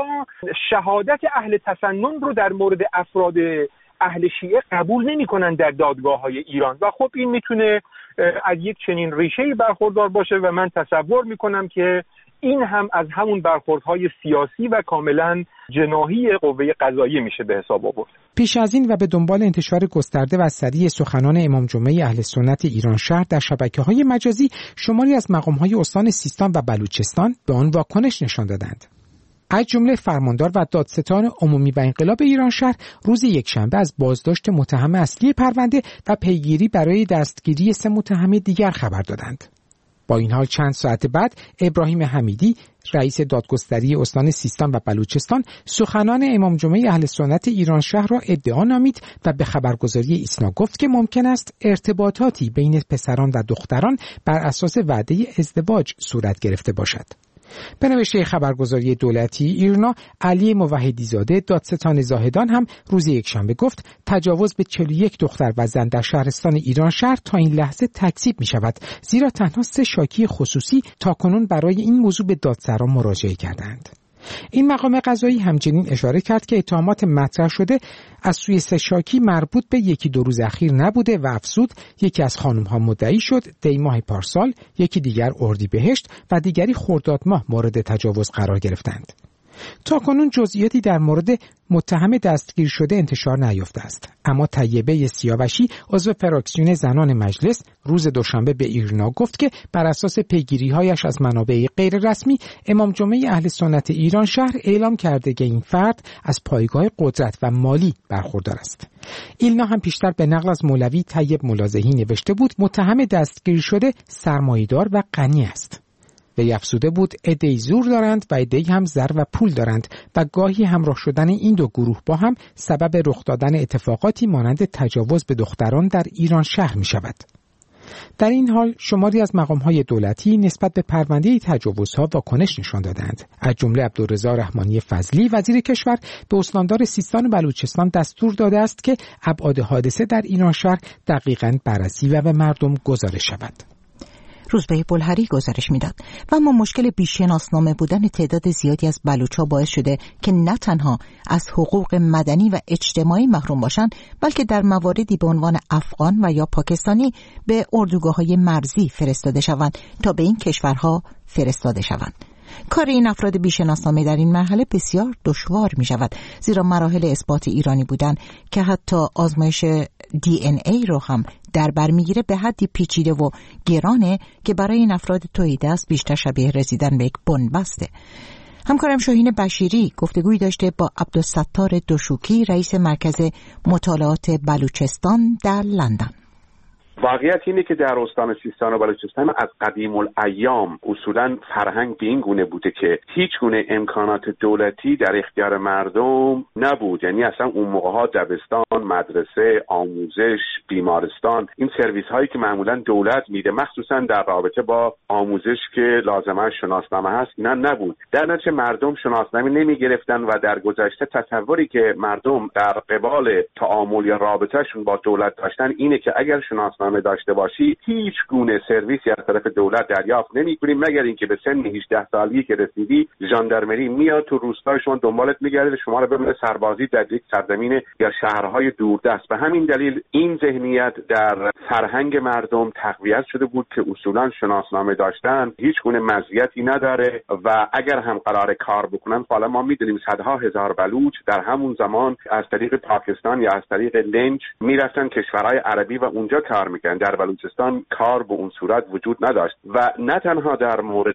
شهادت اهل تسنن رو در مورد افراد اهل شیعه قبول نمی‌کنن در دادگاه‌های ایران و خب این میتونه از یک چنین ریشه‌ای برخوردار باشه و من تصور می‌کنم که این هم از همون برخوردهای سیاسی و کاملا جناحی قوه قضاییه میشه به حساب آورد. پیش از این و به دنبال انتشار گسترده و سریع سخنان امام جمعه اهل سنت ایران شهر در شبکه‌های مجازی، شماری از مقام‌های استان سیستان و بلوچستان به آن واکنش نشان دادند. از جمله فرماندار و دادستان عمومی و انقلاب ایران شهر روز یکشنبه از بازداشت متهم اصلی پرونده و پیگیری برای دستگیری 3 متهم دیگر خبر دادند. با این حال چند ساعت بعد ابراهیم حمیدی، رئیس دادگستری استان سیستان و بلوچستان، سخنان امام جمعه اهل سنت ایران شهر را ادعا نامید و به خبرگزاری ایسنا گفت که ممکن است ارتباطاتی بین پسران و دختران بر اساس وعده ازدواج صورت گرفته باشد. به نوشته خبرگزاری دولتی ایرنا، علی موحدی زاده، دادستان زاهدان، هم روز یکشنبه گفت تجاوز به 41 دختر و زن در شهرستان ایران شهر تا این لحظه تکذیب می شود، زیرا تنها 3 شاکی خصوصی تاکنون برای این موضوع به دادسرا مراجعه کردند. این مقام قضایی همچنین اشاره کرد که اتهامات مطرح شده از سوی 3 شاکی مربوط به 1-2 روز اخیر نبوده و افزود یکی از خانم‌ها مدعی شد دی ماه پارسال، یکی دیگر اردیبهشت و دیگری خرداد ماه مورد تجاوز قرار گرفتند. تاکنون جزئیاتی در مورد متهم دستگیر شده انتشار نیافته است، اما طیبه سیاوشی، عضو فراکسیون زنان مجلس، روز دوشنبه به ایرنا گفت که بر اساس پیگیری‌هایش از منابع غیر رسمی، امام جمعه اهل سنت ایران شهر اعلام کرده که این فرد از پایگاه قدرت و مالی برخوردار است. ایلنا هم پیشتر به نقل از مولوی طیب ملاذحی نوشته بود متهم دستگیر شده سرمایه‌دار و غنی است. وی افزوده بود عده‌ای زور دارند و عده‌ای هم زر و پول دارند و گاهی همراه شدن این 2 گروه با هم سبب رخ دادن اتفاقاتی مانند تجاوز به دختران در ایران شهر می شود. در این حال شماری از مقام‌های دولتی نسبت به پرونده تجاوزها واکنش نشان دادند. از جمله عبدالرضا رحمانی فضلی وزیر کشور به استاندار سیستان و بلوچستان دستور داده است که ابعاد حادثه در ایران شهر دقیقاً بررسی و به مردم گزارش شود. روزبه بلهری گزارش میداد و اما مشکل بیشناسنامه بودن تعداد زیادی از بلوچ‌ها باعث شده که نه تنها از حقوق مدنی و اجتماعی محروم باشند، بلکه در مواردی به عنوان افغان و یا پاکستانی به اردوگاه‌های مرزی فرستاده شوند تا به این کشورها فرستاده شوند. کار این افراد بیشناسنامه در این مرحله بسیار دشوار می شود، زیرا مراحل اثبات ایرانی بودن که حتی آزمایش DNA رو هم در بر میگیره به حدی پیچیده و گرانه که برای این افراد توحید است بیشتر شبیه رسیدن به یک بن‌بسته. همکارم شاهین بشیری گفتگویی داشته با عبدالستار دوشوکی، رئیس مرکز مطالعات بلوچستان در لندن. واقعیت اینه که در استان سیستان و بلوچستان از قدیم الایام اصولا فرهنگ به این گونه بوده که هیچ گونه امکانات دولتی در اختیار مردم نبود. یعنی اصلا اون موقع‌ها دبستان، مدرسه، آموزش، بیمارستان، این سرویس هایی که معمولا دولت میده مخصوصا در رابطه با آموزش که لازمه شناسنامه هست اینا نبود. در نتیجه مردم شناسنامه نمیگرفتن و در گذشته تصوری که مردم در قبال تعامل یا رابطهشون با دولت داشتن اینه که اگر شناسنامه داشته باشی هیچ گونه سرویسی از طرف دولت دریافت نمی‌کنی مگر اینکه به سن 18 سالگی که رسیدی ژاندارمری میاد تو روستای شما دنبالت میگرده شما رو ببره سربازی در یک سرزمین یا شهرهای دوردست. به همین دلیل این ذهنیت در فرهنگ مردم تقویت شده بود که اصولا شناسنامه داشتن هیچ گونه مزیتی نداره و اگر هم قرار کار بکنن، حالا ما میدونیم صدها هزار بلوچ در همون زمان از طریق پاکستان یا از طریق لنج میرفتن کشورهای عربی و اونجا کار میکنن. در بلوچستان کار به اون صورت وجود نداشت و نه تنها در مورد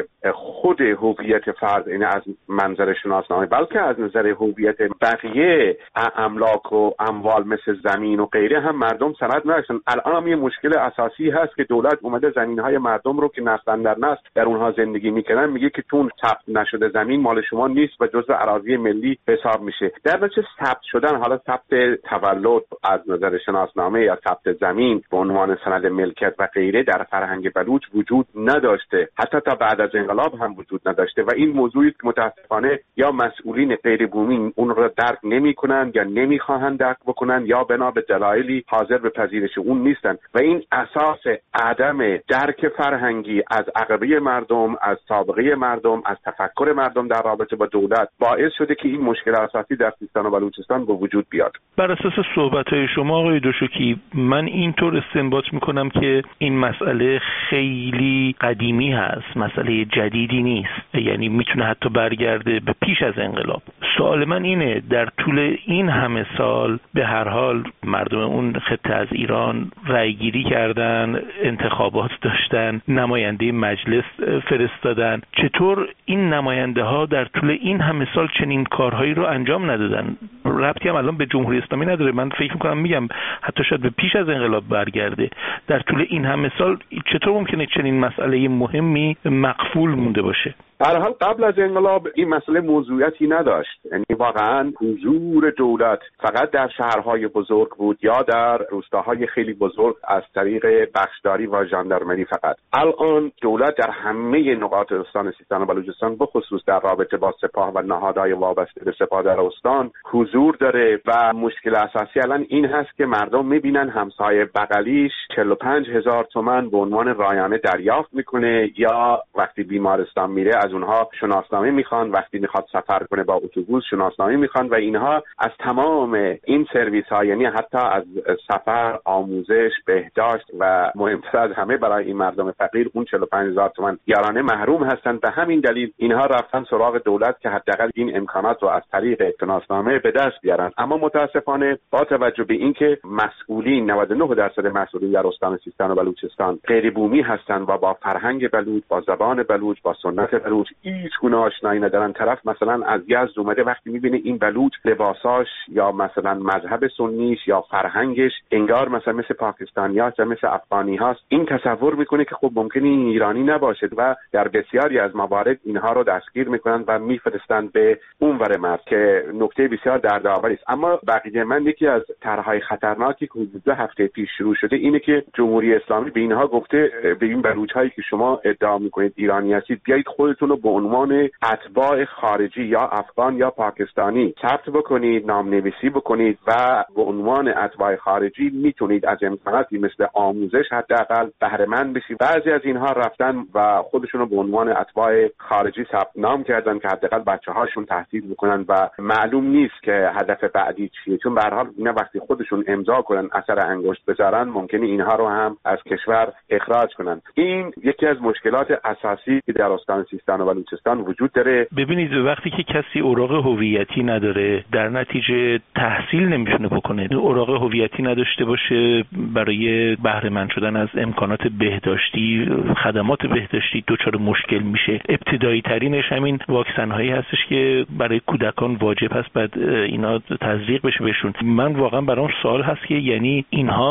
خود هویت فرد این از منظر شناسنامه بلکه از نظر هویت بقیه املاک و اموال مثل زمین و غیره هم مردم سند نداشتن. الان هم یه مشکل اساسی هست که دولت اومده زمینهای مردم رو که نسل در نسل در اونها زندگی میکنن میگه که تون ثبت نشده زمین مال شما نیست و جزء اراضی ملی حساب میشه. در نتیجه ثبت شدن، حالا ثبت تولد از نظر شناسنامه یا ثبت زمین به عنوان سند ملکیت و غیره در فرهنگ بلوچ وجود نداشته، حتی تا بعد از انقلاب هم وجود نداشته و این موضوعی که متاسفانه یا مسئولین غیر بومی اون رو درک نمیکنن یا نمیخواهند درک بکنن یا بنا به دلایلی حاضر به پذیرش اون نیستن و این اساس عدم درک فرهنگی از عقبه مردم، از سابقه مردم، از تفکر مردم در رابطه با دولت باعث شده که این مشکل اساسی در سیستان و بلوچستان به وجود بیاد. بر اساس صحبت‌های شما آقای دوشکی من اینطور استنباط میکنم که این مسئله خیلی قدیمی هست، مسئله جدیدی نیست، یعنی میتونه حتی برگرده به پیش از انقلاب. سوال من اینه در طول این همه سال به هر حال مردم اون خطه از ایران رأیگیری کردن، انتخابات داشتن، نماینده مجلس فرستادن، چطور این نماینده ها در طول این همه سال چنین کارهایی رو انجام ندادن؟ ربطی هم الان به جمهوری اسلامی نداره، من فکر میکنم میگم حتی شاید به پیش از انقلاب برگرده. در طول این همه سال چطور ممکنه چنین مسئله مهمی مقفول مونده باشه؟ در حال قبل از انقلاب این مسئله موضوعیتی نداشت، یعنی واقعا حضور دولت فقط در شهرهای بزرگ بود یا در روستاهای خیلی بزرگ از طریق بخشداری و ژاندارمری فقط. الان دولت در همه نقاط استان سیستان و بلوچستان به خصوص در رابطه با سپاه و نهادهای وابسته به سپاه در استان حضور داره و مشکل اساسی الان این هست که مردم میبینن همسایه بغلیش 45,000 تومان به عنوان رایانه دریافت میکنه یا وقتی بیمارستان میره از اونها شناسنامه میخوان، وقتی میخواد سفر کنه با اتوبوس شناسنامه میخوان و اینها از تمام این سرویس ها، یعنی حتی از سفر، آموزش، بهداشت و مهمتر از همه برای این مردم فقیر اون 45,000 تومان یارانه محروم هستند. به همین دلیل اینها رفتن سراغ دولت که حداقل این امکانات رو از طریق شناسنامه به دست بیارن. اما متاسفانه با توجه به اینکه مسئولین 99% مسئولین در استان سیستان و بلوچستان غیر بومی هستند و با فرهنگ بلوچ، با زبان بلوچ، با سنت بلوچ هیچ گونه آشنایی ندارن، طرف مثلا از یزد اومده وقتی میبینه این بلوچ لباساش یا مثلا مذهب سنیش یا فرهنگش انگار مثل پاکستانی‌ها یا مثل افغانی هاست، این تصور میکنه که خب ممکنه این ایرانی نباشه و در بسیاری از موارد اینها رو دستگیر میکنن و میفرستند به اونور مرز که نکته بسیار دردآوری است. اما بقیه من یکی از طرح‌های خطرناکی که حدود 2 هفته پیش شروع شده اینه که جمهوری اسلامی به اینها گفته به این بلوچ‌هایی که شما ادعا میکنید ایرانی هستید بیایید خودتون رو به عنوان اتباع خارجی یا افغان یا پاکستانی ثبت بکنید، نامنویسی بکنید و به عنوان اتباع خارجی میتونید از امکاناتی مثل آموزش حداقل بهره مند بشید. بعضی از اینها رفتن و خودشون رو به عنوان اتباع خارجی ثبت نام کردن که حداقل بچه‌هاشون تحصیل بکنن و معلوم نیست که هدف بعدی چیه، چون به هر حال اینا وقتی خودشون امضا کنن اثر انگشت بذارن ممکنه اینها رو هم از کشور اخراج کنن. این یکی از مشکلات اساسی که در استان سیستان و بلوچستان وجود داره. ببینید وقتی که کسی اوراق هویتی نداره در نتیجه تحصیل نمیتونه بکنه. اوراق هویتی نداشته باشه برای بهره مند شدن از امکانات بهداشتی، خدمات بهداشتی دچار مشکل میشه. ابتدایی ترینش همین واکسن هایی هستش که برای کودکان واجب هست بعد اینا تزریق بشه بهشون. من واقعا برام سوال هست که یعنی اینها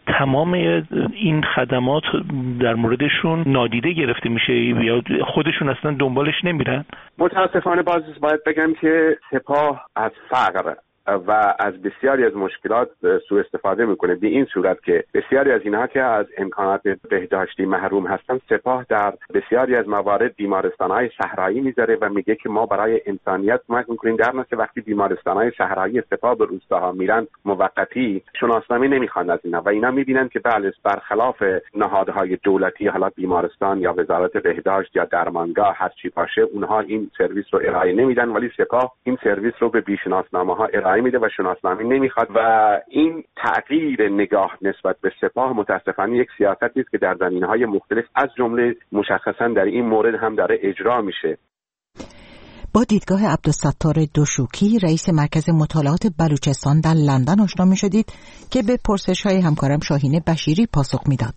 تمام این خدمات در موردشون نادیده گرفته میشه یا خودشون اصلا دنبالش نمیرن؟ متاسفانه باید بگم که سپاه از فقر و از بسیاری از مشکلات سوء استفاده میکنه، به این صورت که بسیاری از اینها که از امکانات بهداشتی محروم هستن، سپاه در بسیاری از موارد بیمارستان‌های صحرایی میذاره و میگه که ما برای انسانیت کمک میکنیم، در نتیجه وقتی بیمارستان‌های صحرایی سپاه به روستاها میرن موقتی شناسنامه نمیخوان از اینا و اینا میبینن که بله برخلاف نهادهای دولتی، حالا بیمارستان یا وزارت بهداشت یا درمانگاه هر چی باشه، اونها این سرویس رو ارائه نمیدن، ولی سپاه این سرویس رو به بیشناسنامه‌ها ارائه میده و شناسنامه نمیخواد و این تغییر نگاه نسبت به سپاه متاسفانه یک سیاستی است که در زمینه‌های مختلف از جمله مشخصا در این مورد هم داره اجرا میشه. با دیدگاه عبدالستار دوشوکی، رئیس مرکز مطالعات بلوچستان در لندن آشنا می‌شدید که به پرسش‌های همکارم شاهین بشیری پاسخ میداد.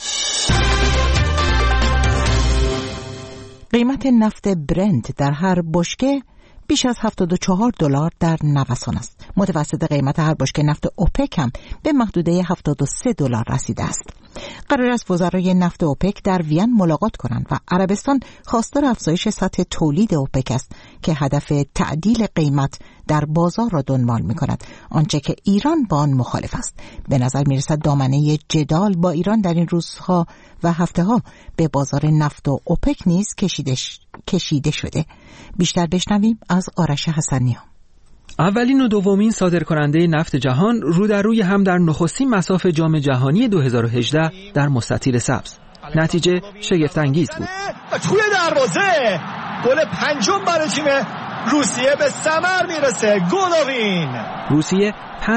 قیمت نفت برنت در هر بشکه بیش از $74 در نوسان است. متوسط قیمت هر بشکه نفت اوپک هم به محدوده $73 رسیده است. قرار است وزرای نفت اوپک در وین ملاقات کنند و عربستان خواستار افزایش سطح تولید اوپک است که هدف تعدیل قیمت در بازار را دنبال می‌کند، آنچه که ایران با آن مخالف است. به نظر می‌رسد دامنه جدال با ایران در این روزها و هفته‌ها به بازار نفت و اوپک نیز کشیده شده. بیشتر بشنویم از آرش حسنی‌ها. اولین و دومین صادرکننده نفت جهان رو در روی هم در نخستین مصاف جام جهانی 2018 در مستطیل سبز. نتیجه شگفت انگیز بود. توی دروازه گل پنجم برای تیم روسیه به ثمر میرسه. گلوین. روسیه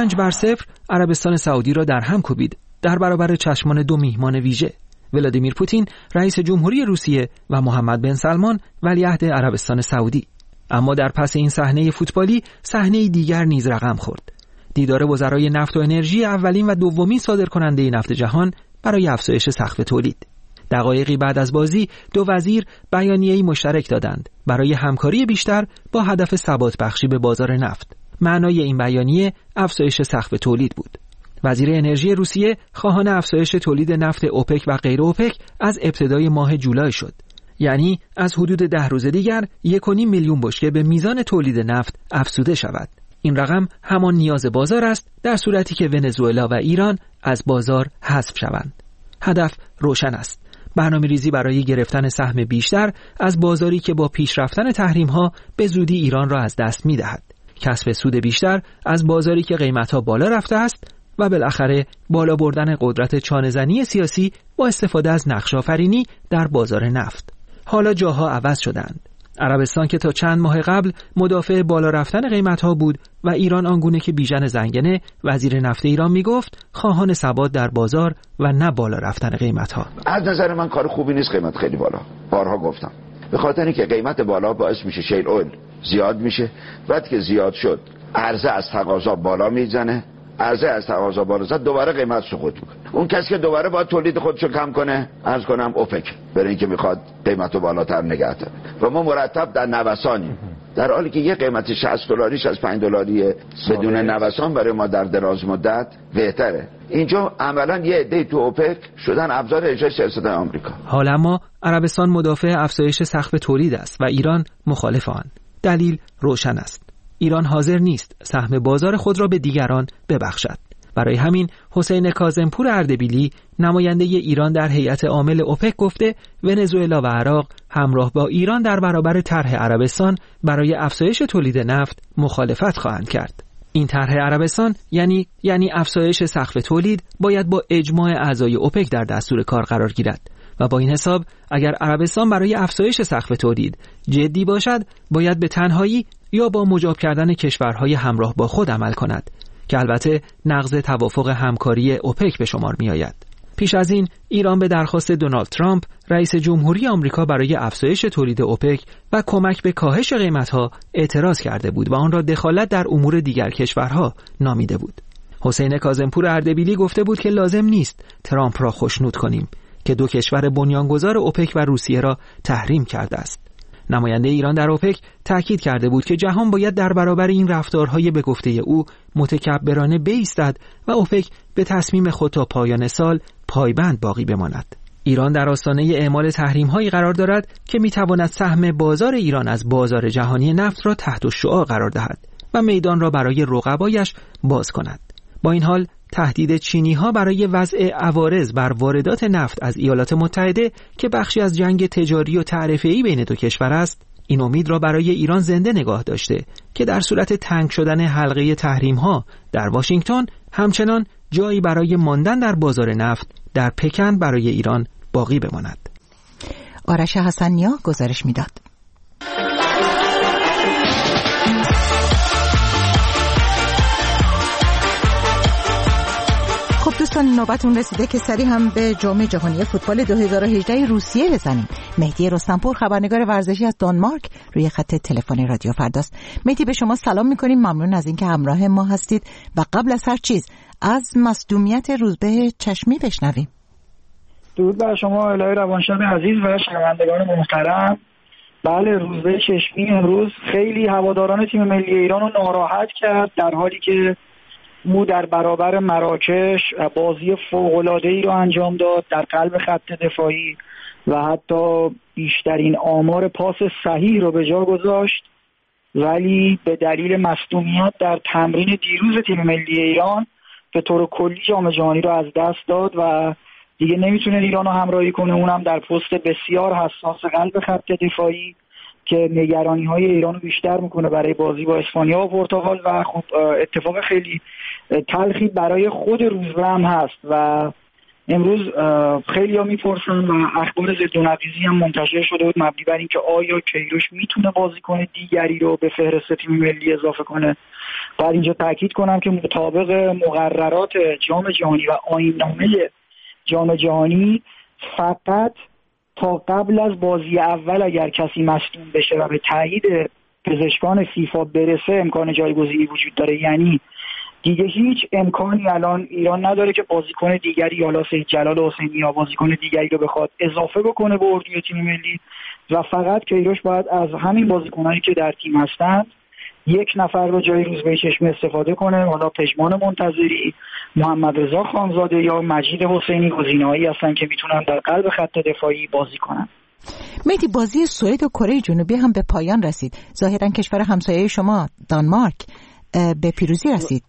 5-0 عربستان سعودی را در هم کوبید در برابر چشمان دو میهمان ویژه، ولادیمیر پوتین رئیس جمهوری روسیه و محمد بن سلمان ولیعهد عربستان سعودی. اما در پس این صحنه فوتبالی صحنه دیگر نیز رقم خورد. دیدار وزرای نفت و انرژی اولین و دومین صادرکننده نفت جهان برای افزایش سقف تولید. دقایقی بعد از بازی دو وزیر بیانیه‌ای مشترک دادند برای همکاری بیشتر با هدف ثبات بخشی به بازار نفت. معنای این بیانیه افزایش سقف تولید بود. وزیر انرژی روسیه خواهان افزایش تولید نفت اوپک و غیر اوپک از ابتدای ماه جولای شد. یعنی از حدود 10 روز دیگر 1.5 میلیون بشکه به میزان تولید نفت افزوده شود. این رقم همان نیاز بازار است در صورتی که ونزوئلا و ایران از بازار حذف شوند. هدف روشن است: برنامه‌ریزی برای گرفتن سهم بیشتر از بازاری که با پیشرفتن تحریم‌ها به زودی ایران را از دست می‌دهد. کسب سود بیشتر از بازاری که قیمت‌ها بالا رفته است و بالاخره بالا بردن قدرت چانه‌زنی سیاسی با استفاده از نقش‌آفرینی در بازار نفت. حالا جاها عوض شدند. عربستان که تا چند ماه قبل مدافع بالا رفتن قیمت‌ها بود و ایران آنگونه که بیژن زنگنه وزیر نفت ایران میگفت خواهان ثبات در بازار و نه بالا رفتن قیمت‌ها. از نظر من کار خوبی نیست قیمت خیلی بالا. بارها گفتم. به خاطر اینکه قیمت بالا باعث میشه شیل اویل زیاد میشه. وقتی که زیاد شد عرضه از تقاضا بالا میزنه. عرضه از تقاضا بالا زد دوباره قیمت سقوط میکنه. اون کسی که دوباره باید تولید خودشو کم کنه، عرض کنم اوپک، برای اینکه میخواد قیمتو بالاتر نگه داره و ما مرتب در نوسانیم، در حالی که یه قیمت $60 $65 بدون نوسان برای ما در دراز مدت بهتره. اینجا عملا یه عده تو اوپک شدن ابزار اجرای سیاست آمریکا. حالا اما عربستان مدافع افزایش سقف تولید است و ایران مخالف آن. دلیل روشن است: ایران حاضر نیست سهم بازار خود را به دیگران ببخشد. برای همین حسین کاظمپور اردبیلی نماینده ایران در هیئت عامل اوپک گفته ونزوئلا و عراق همراه با ایران در برابر طرح عربستان برای افزایش تولید نفت مخالفت خواهند کرد. این طرح عربستان یعنی افزایش سقف تولید باید با اجماع اعضای اوپک در دستور کار قرار گیرد و با این حساب اگر عربستان برای افزایش سقف تولید جدی باشد باید به تنهایی یا با مجاب کردن کشورهای همراه با خود عمل کند که البته نقض توافق همکاری اوپک به شمار می آید. پیش از این ایران به درخواست دونالد ترامپ رئیس جمهوری آمریکا برای افزایش تولید اوپک و کمک به کاهش قیمت‌ها اعتراض کرده بود و آن را دخالت در امور دیگر کشورها نامیده بود. حسین کاظمپور اردبیلی گفته بود که لازم نیست ترامپ را خوشنود کنیم که دو کشور بنیانگذار اوپک و روسیه را تحریم کرده است. نماینده ایران در اوپک تاکید کرده بود که جهان باید در برابر این رفتارهای به گفته او متکبرانه بایستد و اوپک به تصمیم خود تا پایان سال پایبند باقی بماند. ایران در آستانه اعمال تحریم‌هایی قرار دارد که می‌تواند سهم بازار ایران از بازار جهانی نفت را تحت الشعاع قرار دهد و میدان را برای رقبایش باز کند. با این حال تهدید چینی‌ها برای وضع عوارض بر واردات نفت از ایالات متحده که بخشی از جنگ تجاری و تعرفه‌ای بین دو کشور است، این امید را برای ایران زنده نگاه داشته که در صورت تنگ شدن حلقه تحریم‌ها در واشنگتن همچنان جایی برای ماندن در بازار نفت در پکن برای ایران باقی بماند. آرش حسن‌نیا گزارش می‌داد. خب دوستان، نوبتون رسیده که سری هم به جام جهانی فوتبال 2018 روسیه بزنیم. مهدی رستمپور خبرنگار ورزشی از دانمارک روی خط تلفن رادیو فرداست. مهدی، به شما سلام می‌کنیم، ممنون از اینکه همراه ما هستید و قبل از هر چیز از مصدومیت روزبه چشمی بشنویم. درود بر شما الهی روانشناس عزیز و شنوندگان محترم. بله، روزبه چشمی امروز خیلی هواداران تیم ملی ایران رو ناراحت کرد، در حالی که او در برابر مراکش بازی فوق‌العاده‌ای رو انجام داد در قلب خط دفاعی و حتی بیشترین آمار پاس صحیح رو به جا گذاشت، ولی به دلیل مصدومیت در تمرین دیروز تیم ملی ایران به طور کلی جام جهانی رو از دست داد و دیگه نمیتونه ایران رو همراهی کنه، اونم در پست بسیار حساس قلب خط دفاعی که نگرانی‌های ایران رو بیشتر میکنه برای بازی با اسپانیا و پرتغال. و خب اتفاق خیلی تلخی برای خود روزبه هم هست و امروز خیلی‌ها میپرسن و اخبار ضد و نقیضی هم منتشر شده بود مبنی بر اینکه آیا کیروش میتونه بازیکن دیگری رو به فهرست تیم ملی اضافه کنه. بعد اینجا تاکید کنم که مطابق مقررات جام جهانی و آیین‌نامه جام جهانی فقط تا قبل از بازی اول اگر کسی مصدوم بشه و به تایید پزشکان فیفا برسه امکان جایگزینی وجود داره. یعنی دیگه هیچ امکانی الان ایران نداره که بازیکن دیگری یا سید جلال حسینی یا بازیکن دیگری رو بخواد اضافه بکنه به اردوی تیم ملی و فقط کیروش باید از همین بازیکنانی که در تیم هستند یک نفر رو جای روزبه چشمی استفاده کنه. حالا پژمان منتظری، محمد رضا خانزاده یا مجید حسینی گزینه‌هایی هستن که میتونن در قلب خط دفاعی بازی کنن. مهدی، بازی سوئد و کره جنوبی هم به پایان رسید. ظاهرا کشور همسایه شما دانمارک به پیروزی رسید.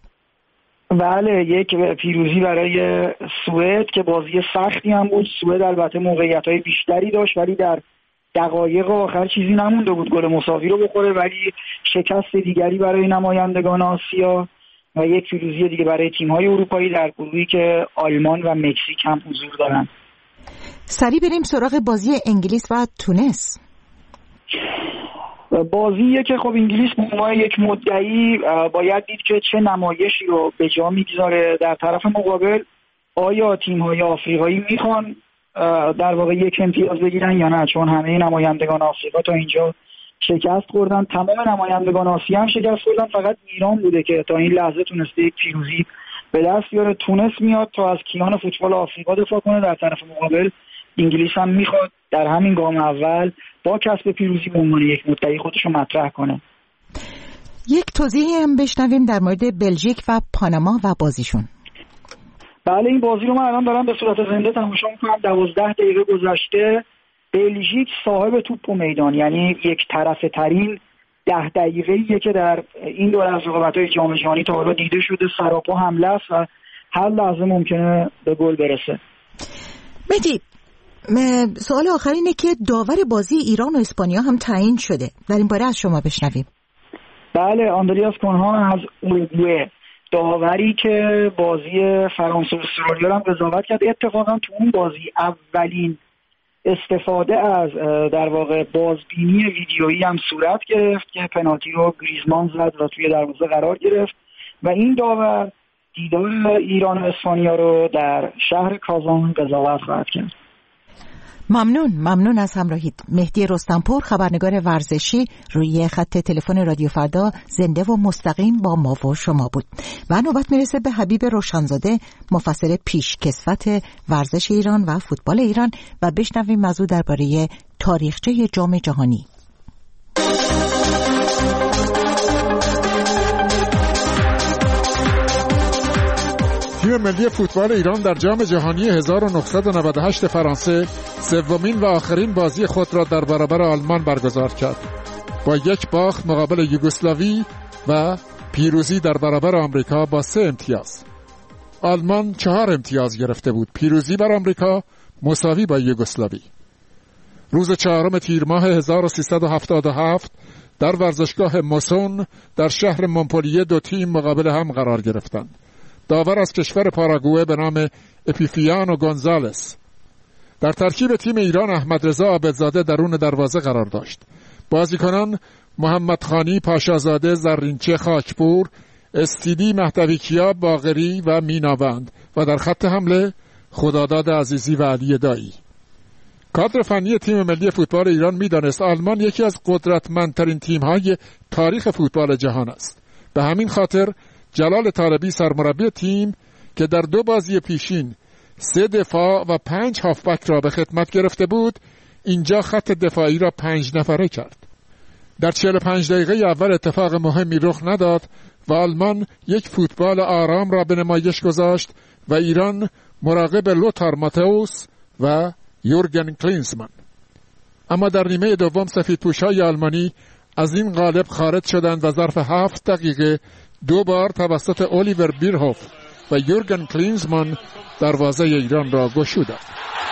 بله، یک پیروزی برای سوئد که بازی سختی هم بود. سوئد البته موقعیت‌های بیشتری داشت ولی در دقایق آخر چیزی نمونده بود گل مساوی رو بخوره، ولی شکست دیگری برای نمایندگان آسیا و یک پیروزی دیگه برای تیم‌های اروپایی در گروهی که آلمان و مکزیک هم حضور دارن. سریع بریم سراغ بازی انگلیس و تونس. بازیه که خب انگلیس به عنوان یک مدعی باید دید که چه نمایشی رو به جا میگذاره در طرف مقابل. آیا تیم‌های آفریقایی میخوان در واقع یک امتیاز بگیرن یا نه؟ چون همه نمایندگان آفریقا تا اینجا شکست خوردن، تمام نمایندگان آسیا هم شکست خوردن، فقط ایران بوده که تا این لحظه تونسته یک پیروزی به دست بیاره. تونس میاد تا از کیان فوتبال آفریقا دفاع کنه، در طرف مقابل انگلیس هم میخواد در همین گام اول با کسب پیروزی به عنوان یک مدعی خودش رو مطرح کنه. یک توضیحی هم بشنویم در مورد بلژیک و پاناما و بازیشون. بله، این بازی رو من الان دارم به صورت زنده تماشا می‌کنم. 12 دقیقه گذشته بلژیک صاحب توپ و میدان، یعنی یک طرفه ترین 10 دقیقه‌ایه که در این دوره از رقابت‌های جام جهانی تا حالا دیده شده. سراپا حمله است و هر لحظه ممکنه به گل برسه. مهدی، سوال آخر اینه که داور بازی ایران و اسپانیا هم تعیین شده. در این باره از شما بشنویم. بله، آندریاس کونها از اوروگوئه، داوری که بازی فرانسه و استرالیا هم قضاوت کرد. اتفاقا تو اون بازی اولین استفاده از در واقع بازبینی ویدیویی هم صورت گرفت که پنالتی رو گریزمان زد و توی دروازه قرار گرفت و این داور دیدار ایران و اسپانیا رو در شهر کازان قضاوت خواهد کرد. ممنون از همراهیت. مهدی رستمپور خبرنگار ورزشی روی خط تلفن رادیو فردا زنده و مستقیم با ما و شما بود و نوبت میرسه به حبیب روشنزاده، مفسر پیشکسوت ورزش ایران و فوتبال ایران و بشنویم از او درباره تاریخچه جام جهانی. تیم ملی فوتبال ایران در جام جهانی 1998 فرانسه سومین و آخرین بازی خود را در برابر آلمان برگزار کرد. با 1 باخت مقابل یوگسلاوی و پیروزی در برابر آمریکا با 3 امتیاز. آلمان 4 امتیاز گرفته بود. پیروزی بر آمریکا مساوی با یوگسلاوی. روز 4 تیر ماه 1377 در ورزشگاه موسون در شهر مونپلیه 2 تیم مقابل هم قرار گرفتند. داور از کشور پاراگوئه به نام اپیفیانو گونزالس. در ترکیب تیم ایران احمدرضا عابدزاده درون دروازه قرار داشت. بازیکنان محمد خانی پاشازاده، زرینچه خاکپور، استیدی مهدویکیا، باقری و میناوند و در خط حمله خداداد عزیزی و علی دایی. کادر فنی تیم ملی فوتبال ایران می‌دانست آلمان یکی از قدرتمندترین تیم‌های تاریخ فوتبال جهان است. به همین خاطر جلال طالبی سرمربی تیم که در 2 بازی پیشین 3 دفاع و 5 هافبک را به خدمت گرفته بود، اینجا خط دفاعی را 5 نفره کرد. در 45 دقیقه اول اتفاق مهمی رخ نداد و آلمان یک فوتبال آرام را به نمایش گذاشت و ایران مراقب لوتار ماتئوس و یورگن کلینزمن. اما در نیمه دوم سفیدپوش‌های آلمانی از این قالب خارج شدند و ظرف 7 دقیقه 2 بار توسط الیور بیرهوف و یورگن کلینزمن دروازه ایران را گشودند.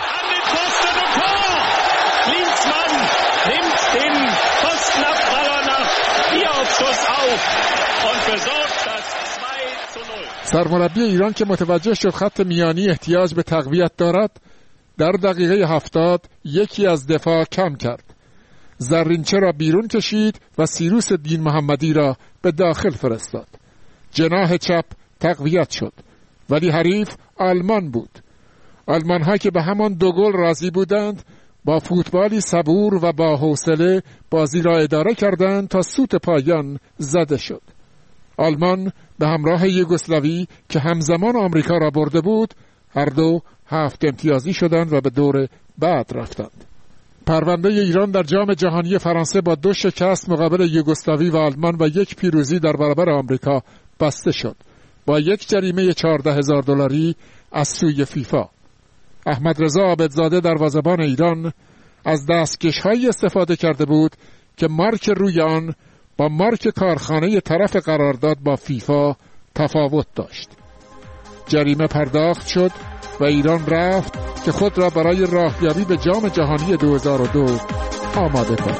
سرمربی ایران که متوجه شد خط میانی احتیاج به تقویت دارد، در دقیقه 70 یکی از دفاع کم کرد. زرینچه را بیرون کشید و سیروس دین محمدی را به داخل فرستاد. جناح چپ تقویت شد، ولی حریف آلمان بود. آلمان ها که به همان 2 گل راضی بودند با فوتبالی صبور و با حوصله بازی را اداره کردند تا سوت پایان زده شد. آلمان به همراه یوگسلاوی که همزمان آمریکا را برده بود، هر دو 7 امتیازی شدند و به دور بعد رفتند. پرونده ایران در جام جهانی فرانسه با 2 شکست مقابل یوگسلاوی و آلمان و 1 پیروزی در برابر آمریکا بسته شد با 1 جریمه $14,000 از سوی فیفا. احمدرضا عابدزاده دروازه‌بان ایران از دستکش‌هایی استفاده کرده بود که مارک روی آن با مارک کارخانه طرف قرارداد با فیفا تفاوت داشت. جریمه پرداخت شد و ایران رفت که خود را برای راهیابی به جام جهانی 2002 آماده کند.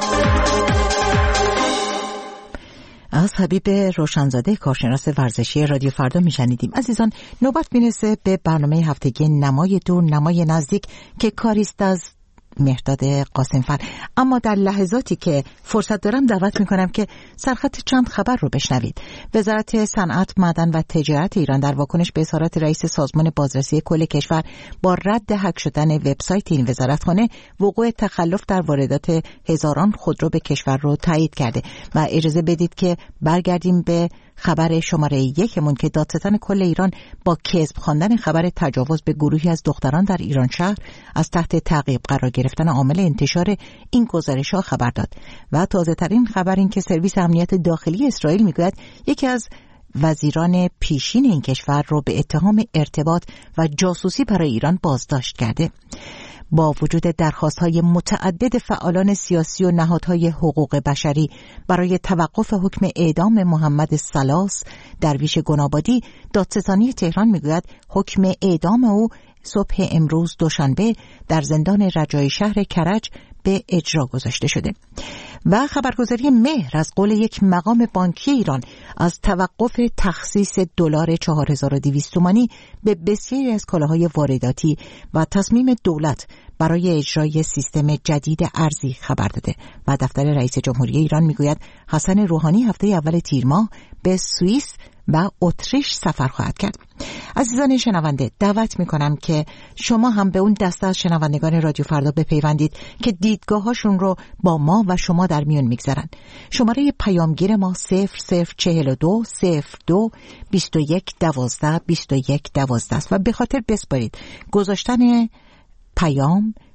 از حبیب روشنزاده کارشناس ورزشی رادیو فردا میشنیدیم. عزیزان، نوبت میرسه به برنامه هفتگی نمای دور نمای نزدیک که کاریست از مهرداد قاسمفر. اما در لحظاتی که فرصت دارم دعوت میکنم که سرخط چند خبر رو بشنوید. وزارت صنعت، معدن و تجارت ایران در واکنش به اظهارات رئیس سازمان بازرسی کل کشور با رد هک شدن وبسایت این وزارتخانه، وقوع تخلف در واردات هزاران خودرو به کشور رو تایید کرده. و اجازه بدید که برگردیم به خبر شماره 1 که دادستان کل ایران با کذب خواندن خبر تجاوز به گروهی از دختران در ایران شهر از تحت تعقیب قرار گرفتن عامل انتشار این گزارش‌ها خبر داد. و تازه ترین خبر این که سرویس امنیت داخلی اسرائیل میگوید یکی از وزیران پیشین این کشور رو به اتهام ارتباط و جاسوسی برای ایران بازداشت کرده. با وجود درخواست‌های متعدد فعالان سیاسی و نهادهای حقوق بشری برای توقف حکم اعدام محمد سلاس درویش گنابادی، دادستانی تهران میگوید حکم اعدام او صبح امروز دوشنبه در زندان رجایی شهر کرج به اجرا گذاشته شده. و خبرگزاری مهر از قول یک مقام بانکی ایران از توقف تخصیص دلار 4200 تومانی به بسیاری از کالاهای وارداتی و تصمیم دولت برای اجرای سیستم جدید ارزی خبر داده. و دفتر رئیس جمهوری ایران میگوید حسن روحانی هفته اول تیر ماه به سوئیس و اتریش سفر خواهد کرد. عزیزان شنونده، دعوت میکنم که شما هم به اون دسته از شنوندگان رادیو فردا بپیوندید که دیدگاهاشون رو با ما و شما در میون میگذارن. شماره پیامگیر ما 0042 02 21 12 21 12 است و به خاطر بسپارید گذاشتن پیام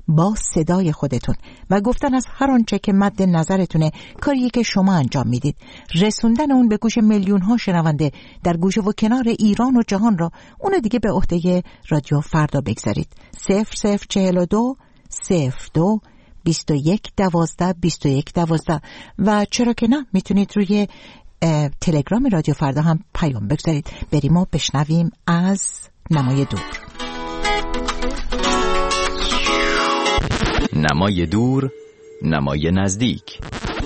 با صدای خودتون و گفتن از هر آنچه که مد نظرتونه، کاری که شما انجام میدید، رسوندن اون به گوش میلیون ها شنونده در گوشه و کنار ایران و جهان را اون دیگه به عهده رادیو فردا بگذارید. 0042 02 21 12 21 12 و چرا که نه میتونید روی تلگرام رادیو فردا هم پیام بگذارید. بریم و بشنویم از نمای دور. نمای دور، نمای نزدیک.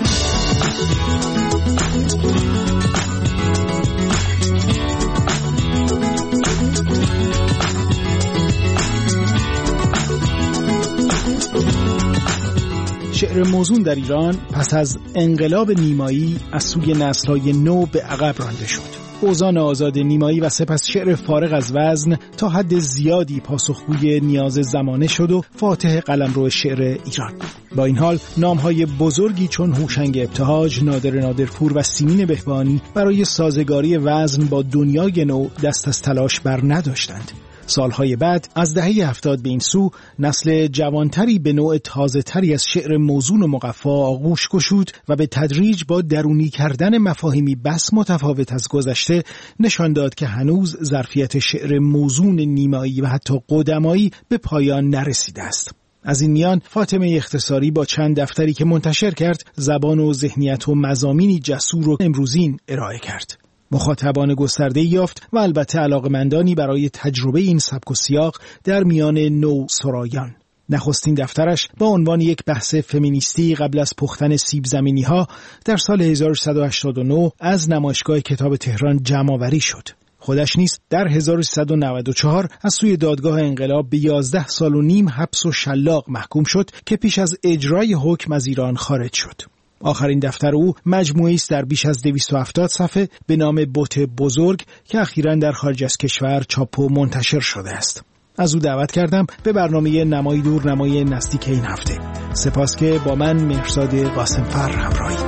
شعر موزون در ایران پس از انقلاب نیمایی از سوی نسل‌های نو به عقب رانده شد. اوزان آزاد نیمایی و سپس شعر فارغ از وزن تا حد زیادی پاسخگوی نیاز زمانه شد و فاتح قلمرو شعر ایران. با این حال نام‌های بزرگی چون هوشنگ ابتهاج، نادر نادرپور و سیمین بهبانی برای سازگاری وزن با دنیای نو دست از تلاش بر نداشتند. سالهای بعد از دهه 70 به این سو نسل جوانتری به نوع تازه تری از شعر موزون و مقفا آغوش گشود و به تدریج با درونی کردن مفاهیمی بس متفاوت از گذشته نشان داد که هنوز ظرفیت شعر موزون نیمایی و حتی قدمایی به پایان نرسیده است. از این میان فاطمه اختصاری با چند دفتری که منتشر کرد زبان و ذهنیت و مضامینی جسور و امروزین ارائه کرد. مخاطبان گسترده یافت و البته علاقمندانی برای تجربه این سبک و سیاق در میان نو سرایان. نخستین دفترش با عنوان یک بحث فمینیستی قبل از پختن سیب زمینی ها در سال 1389 از نمایشگاه کتاب تهران جمع‌آوری شد. خودش نیز در 1394 از سوی دادگاه انقلاب به 11 سال و نیم حبس و شلاق محکوم شد که پیش از اجرای حکم از ایران خارج شد. آخرین دفتر او مجموعه‌ای است در بیش از 270 صفحه به نام بت بزرگ که اخیراً در خارج از کشور چاپ و منتشر شده است. از او دعوت کردم به برنامه نمای دور، نمای نزدیک این هفته. سپاس که با من مهرزاد قاسمفر همراهی.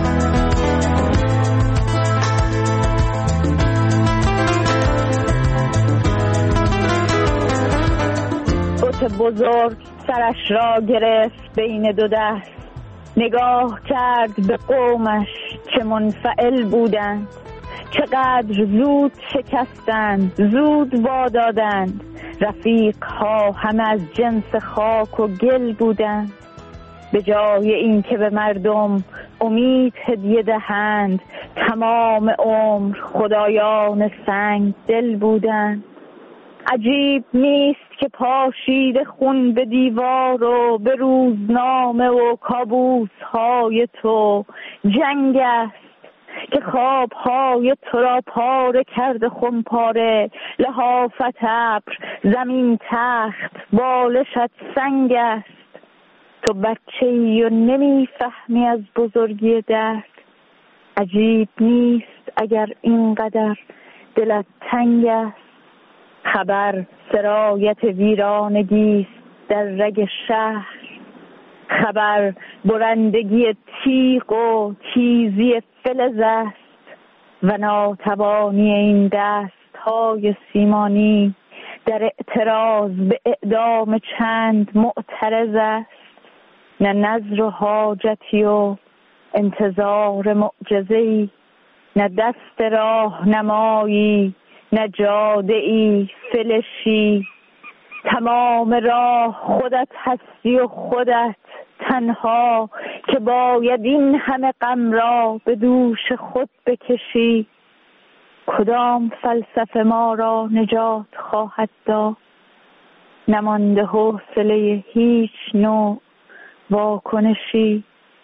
بت بزرگ سرش را گرفت بین دو دست، نگاه کرد به قومش چه منفعل بودند، چقدر زود شکستند، زود وادادند، رفیق ها همه از جنس خاک و گل بودند. به جای این که به مردم امید هدیه دهند، تمام عمر خدایان سنگ دل بودند. عجیب نیست که پاشید خون به دیوار و به روزنامه و کابوس های تو جنگ است که خواب های تو را پاره کرده خمپاره، لحافت ابر، زمین تخت، بالشت سنگ است. تو بچه‌ای و نمیفهمی از بزرگی درد. عجیب نیست اگر اینقدر دلت تنگ است. خبر سرایت ویرانگی است در رگ شهر، خبر برندگی تیغ و تیزی فلز است و ناتوانی این دست‌های سیمانی در اعتراض به اعدام چند معترض است. نه نذر و حاجتی و انتظار معجزه‌ای، نه دست راهنمایی، نه جاده‌ای فلشی. تمام راه خودت هستی و خودت تنها که باید این همه غم را به دوش خود بکشی. کدام فلسفه ما را نجات خواهد داد؟ نمانده حوصله هیچ نوع واکنشی.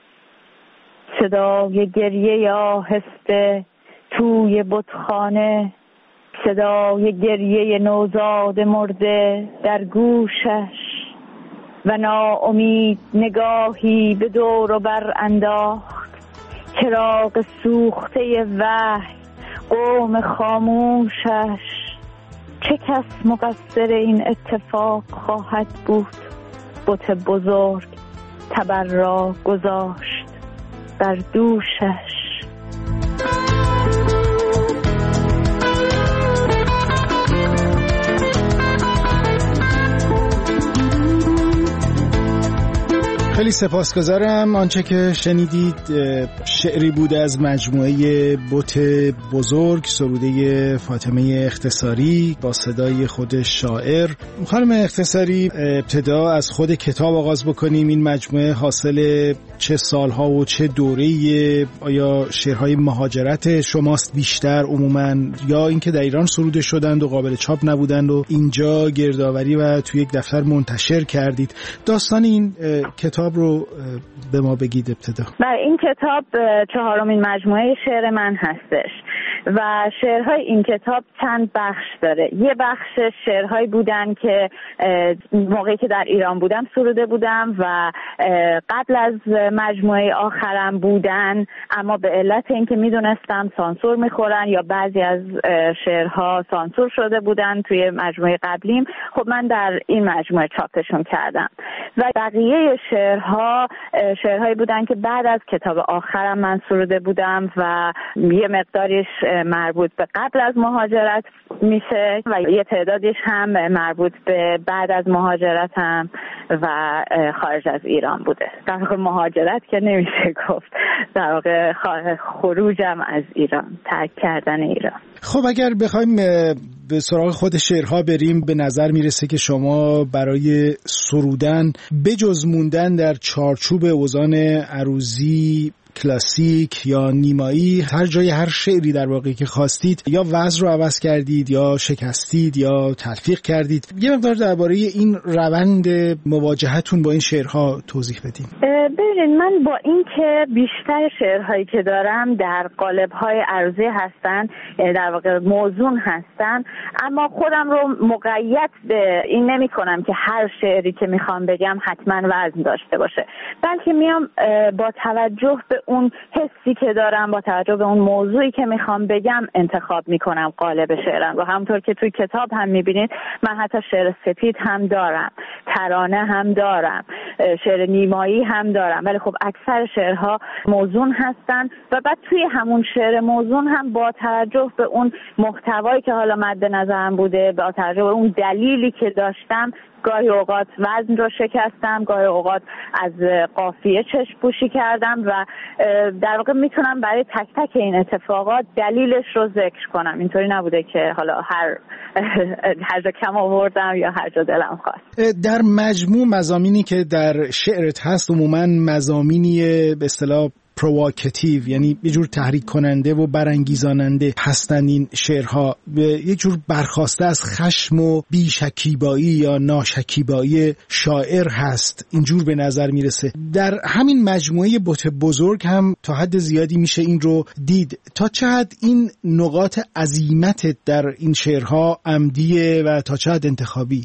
صدای گریه آهسته توی بتخانه، صدای گریه نوزاد مرده در گوشش و ناامید نگاهی به دور و بر انداخت. چراغ سوخته وحی، قوم خاموشش. چه کس مقصر این اتفاق خواهد بود؟ بت بزرگ تبر را گذاشت بر دوشش. خیلی سپاسگزارم. آنچه که شنیدید شعری بود از مجموعه بت بزرگ، سروده فاطمه اختصاری با صدای خود شاعر. خانم اختصاری، ابتدا از خود کتاب آغاز بکنیم. این مجموعه حاصل چه سالها و چه دوره‌ای؟ آیا شعرهای مهاجرت شماست بیشتر عموماً، یا اینکه در ایران سروده شدند و قابل چاپ نبودند و اینجا گردآوری و توی یک دفتر منتشر کردید؟ داستان این کتاب رو به ما بگید ابتدا. این کتاب 4مین مجموعه شعر من هستش و شعرهای این کتاب چند بخش داره. یه بخش شعرهایی بودن که موقعی که در ایران بودم سروده بودم و قبل از مجموعه آخرم بودن، اما به علت اینکه میدونستم سانسور میخورن یا بعضی از شعرها سانسور شده بودن توی مجموعه قبلیم، خب من در این مجموعه چاپشون کردم. و بقیه شعرهایی بودن که بعد از کتاب آخرم من سروده بودم و یه مقداریش مربوط به قبل از مهاجرت میشه و یه تعدادش هم مربوط به بعد از مهاجرتم و خارج از ایران بوده. در واقع مهاجرت که نمیشه گفت، در واقع خروجم از ایران، ترک کردن ایران. خب اگر بخوایم به سراغ خود شعرها بریم، به نظر میرسه که شما برای سرودن بجز موندن در چارچوب اوزان عروضی، کلاسیک یا نیمایی، هر جای هر شعری در واقع که خواستید یا وزن رو عوض کردید یا شکستید یا تلفیق کردید. یه مقدار درباره این روند مواجهتون با این شعرها توضیح بدین. ببینید، من با این که بیشتر شعرهایی که دارم در قالب‌های عروضی هستن، یعنی در واقع موزون هستن، اما خودم رو مقید به این نمی کنم که هر شعری که میخوام بگم حتما وزن داشته باشه، بلکه میام با توجه به اون حسی که دارم، با توجه به اون موضوعی که میخوام بگم انتخاب میکنم قالب شعرم رو. همونطور که توی کتاب هم میبینید من حتی شعر سپید هم دارم، ترانه هم دارم، شعر نیمایی هم دارم، ولی خب اکثر شعرها موزون هستن و بعد توی همون شعر موزون هم با توجه به اون محتوایی که حالا مد نظرم بوده، با توجه به اون دلیلی که داشتم، گاهی اوقات وزن رو شکستم، گاهی اوقات از قافیه چشم پوشی کردم و در واقع میتونم برای تک تک این اتفاقات دلیلش رو ذکر کنم. اینطوری نبوده که حالا هر جا کم آوردم یا هر جا دلم خواست. در مجموع مضامینی که در شعرت هست عموماً مضامینی به اصطلاح پروواکتیو، یعنی یه جور تحریک کننده و برانگیزاننده هستن. این شعرها به یه جور برخواسته از خشم و بیشکیبایی یا ناشکیبایی شاعر هست، اینجور به نظر میرسه. در همین مجموعه بت بزرگ هم تا حد زیادی میشه این رو دید. تا چه حد این نقاط عزیمت در این شعرها عمدیه و تا چه حد انتخابی؟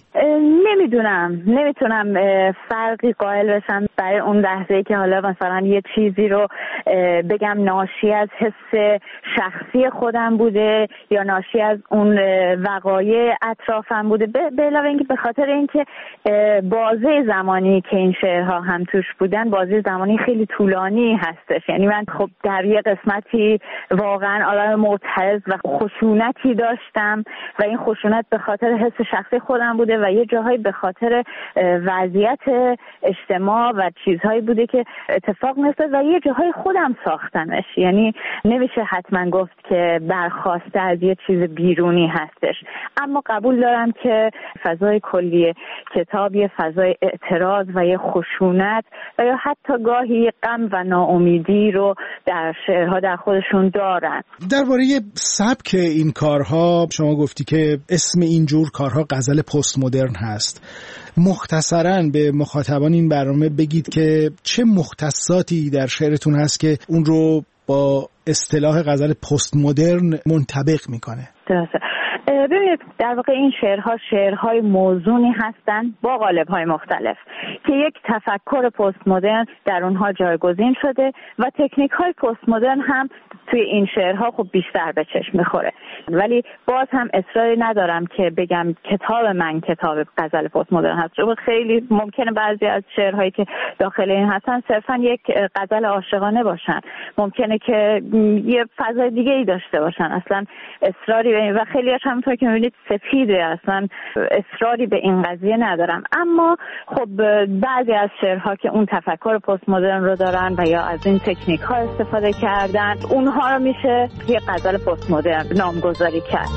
نمیتونم فرقی قائل بشم برای اون لحظه‌ای که حالا مثلا یه چیزی رو بگم ناشی از حس شخصی خودم بوده یا ناشی از اون وقایع اطرافم بوده، به علاوه اینکه به خاطر اینکه بازه زمانی که این شعرها هم توش بودن بازه زمانی خیلی طولانی هستش. یعنی من خب در یه قسمتی واقعا آدم معترض و خشونتی داشتم و این خشونت به خاطر حس شخصی خودم بوده و یه جاهایی به خاطر وضعیت اجتماع و چیزهایی بوده که اتفاق میفته و یه جاهای خودم ساختمش. یعنی نمیشه حتما گفت که برخواسته از یه چیز بیرونی هستش، اما قبول دارم که فضای کلی کتاب یه فضای اعتراض و یه خشونت و یا حتی گاهی غم و ناامیدی رو در شعرها در خودشون دارن. درباره سبک این کارها شما گفتی که اسم اینجور کارها غزل پست مدرن هست. مختصراً به مخاطبان این برنامه بگید که چه مختصاتی در شعرتون هست که اون رو با اصطلاح غزل پست مدرن منطبق میکنه. درسته. ببینید، در واقع این شعرهای موزونی هستن با قالب‌های مختلف که یک تفکر پست مدرن در اونها جایگزین شده و تکنیک‌های پست مدرن هم توی این شعرها خب بیشتر به چشم می‌خوره. ولی باز هم اصراری ندارم که بگم کتاب من کتاب غزل پست مدرن هست، چون خیلی ممکنه بعضی از شعرهایی که داخل این هستن صرفاً یک غزل عاشقانه باشن، ممکنه که یه فضای دیگه‌ای داشته باشن، اصلا اصراری و خیلی‌هاش هم همونطور که می‌بینید سفیده، اصلا اصراری به این قضیه ندارم. اما خب بعضی از شعرها که اون تفکر پست مدرن رو دارن و یا از این تکنیک ها استفاده کردن، اونها رو میشه یه غزل پست مدرن نامگذاری کرد.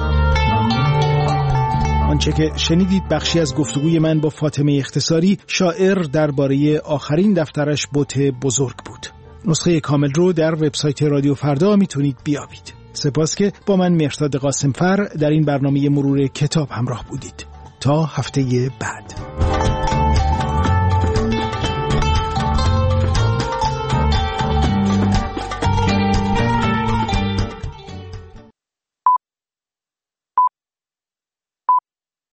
آنچه که شنیدید بخشی از گفتگوی من با فاطمه اختصاری، شاعر، درباره آخرین دفترش بت بزرگ بود. نسخه کامل رو در وبسایت رادیو فردا میتونید بیابید. سپاس که با من مهرداد قاسمفر در این برنامه مرور کتاب همراه بودید. تا هفته بعد.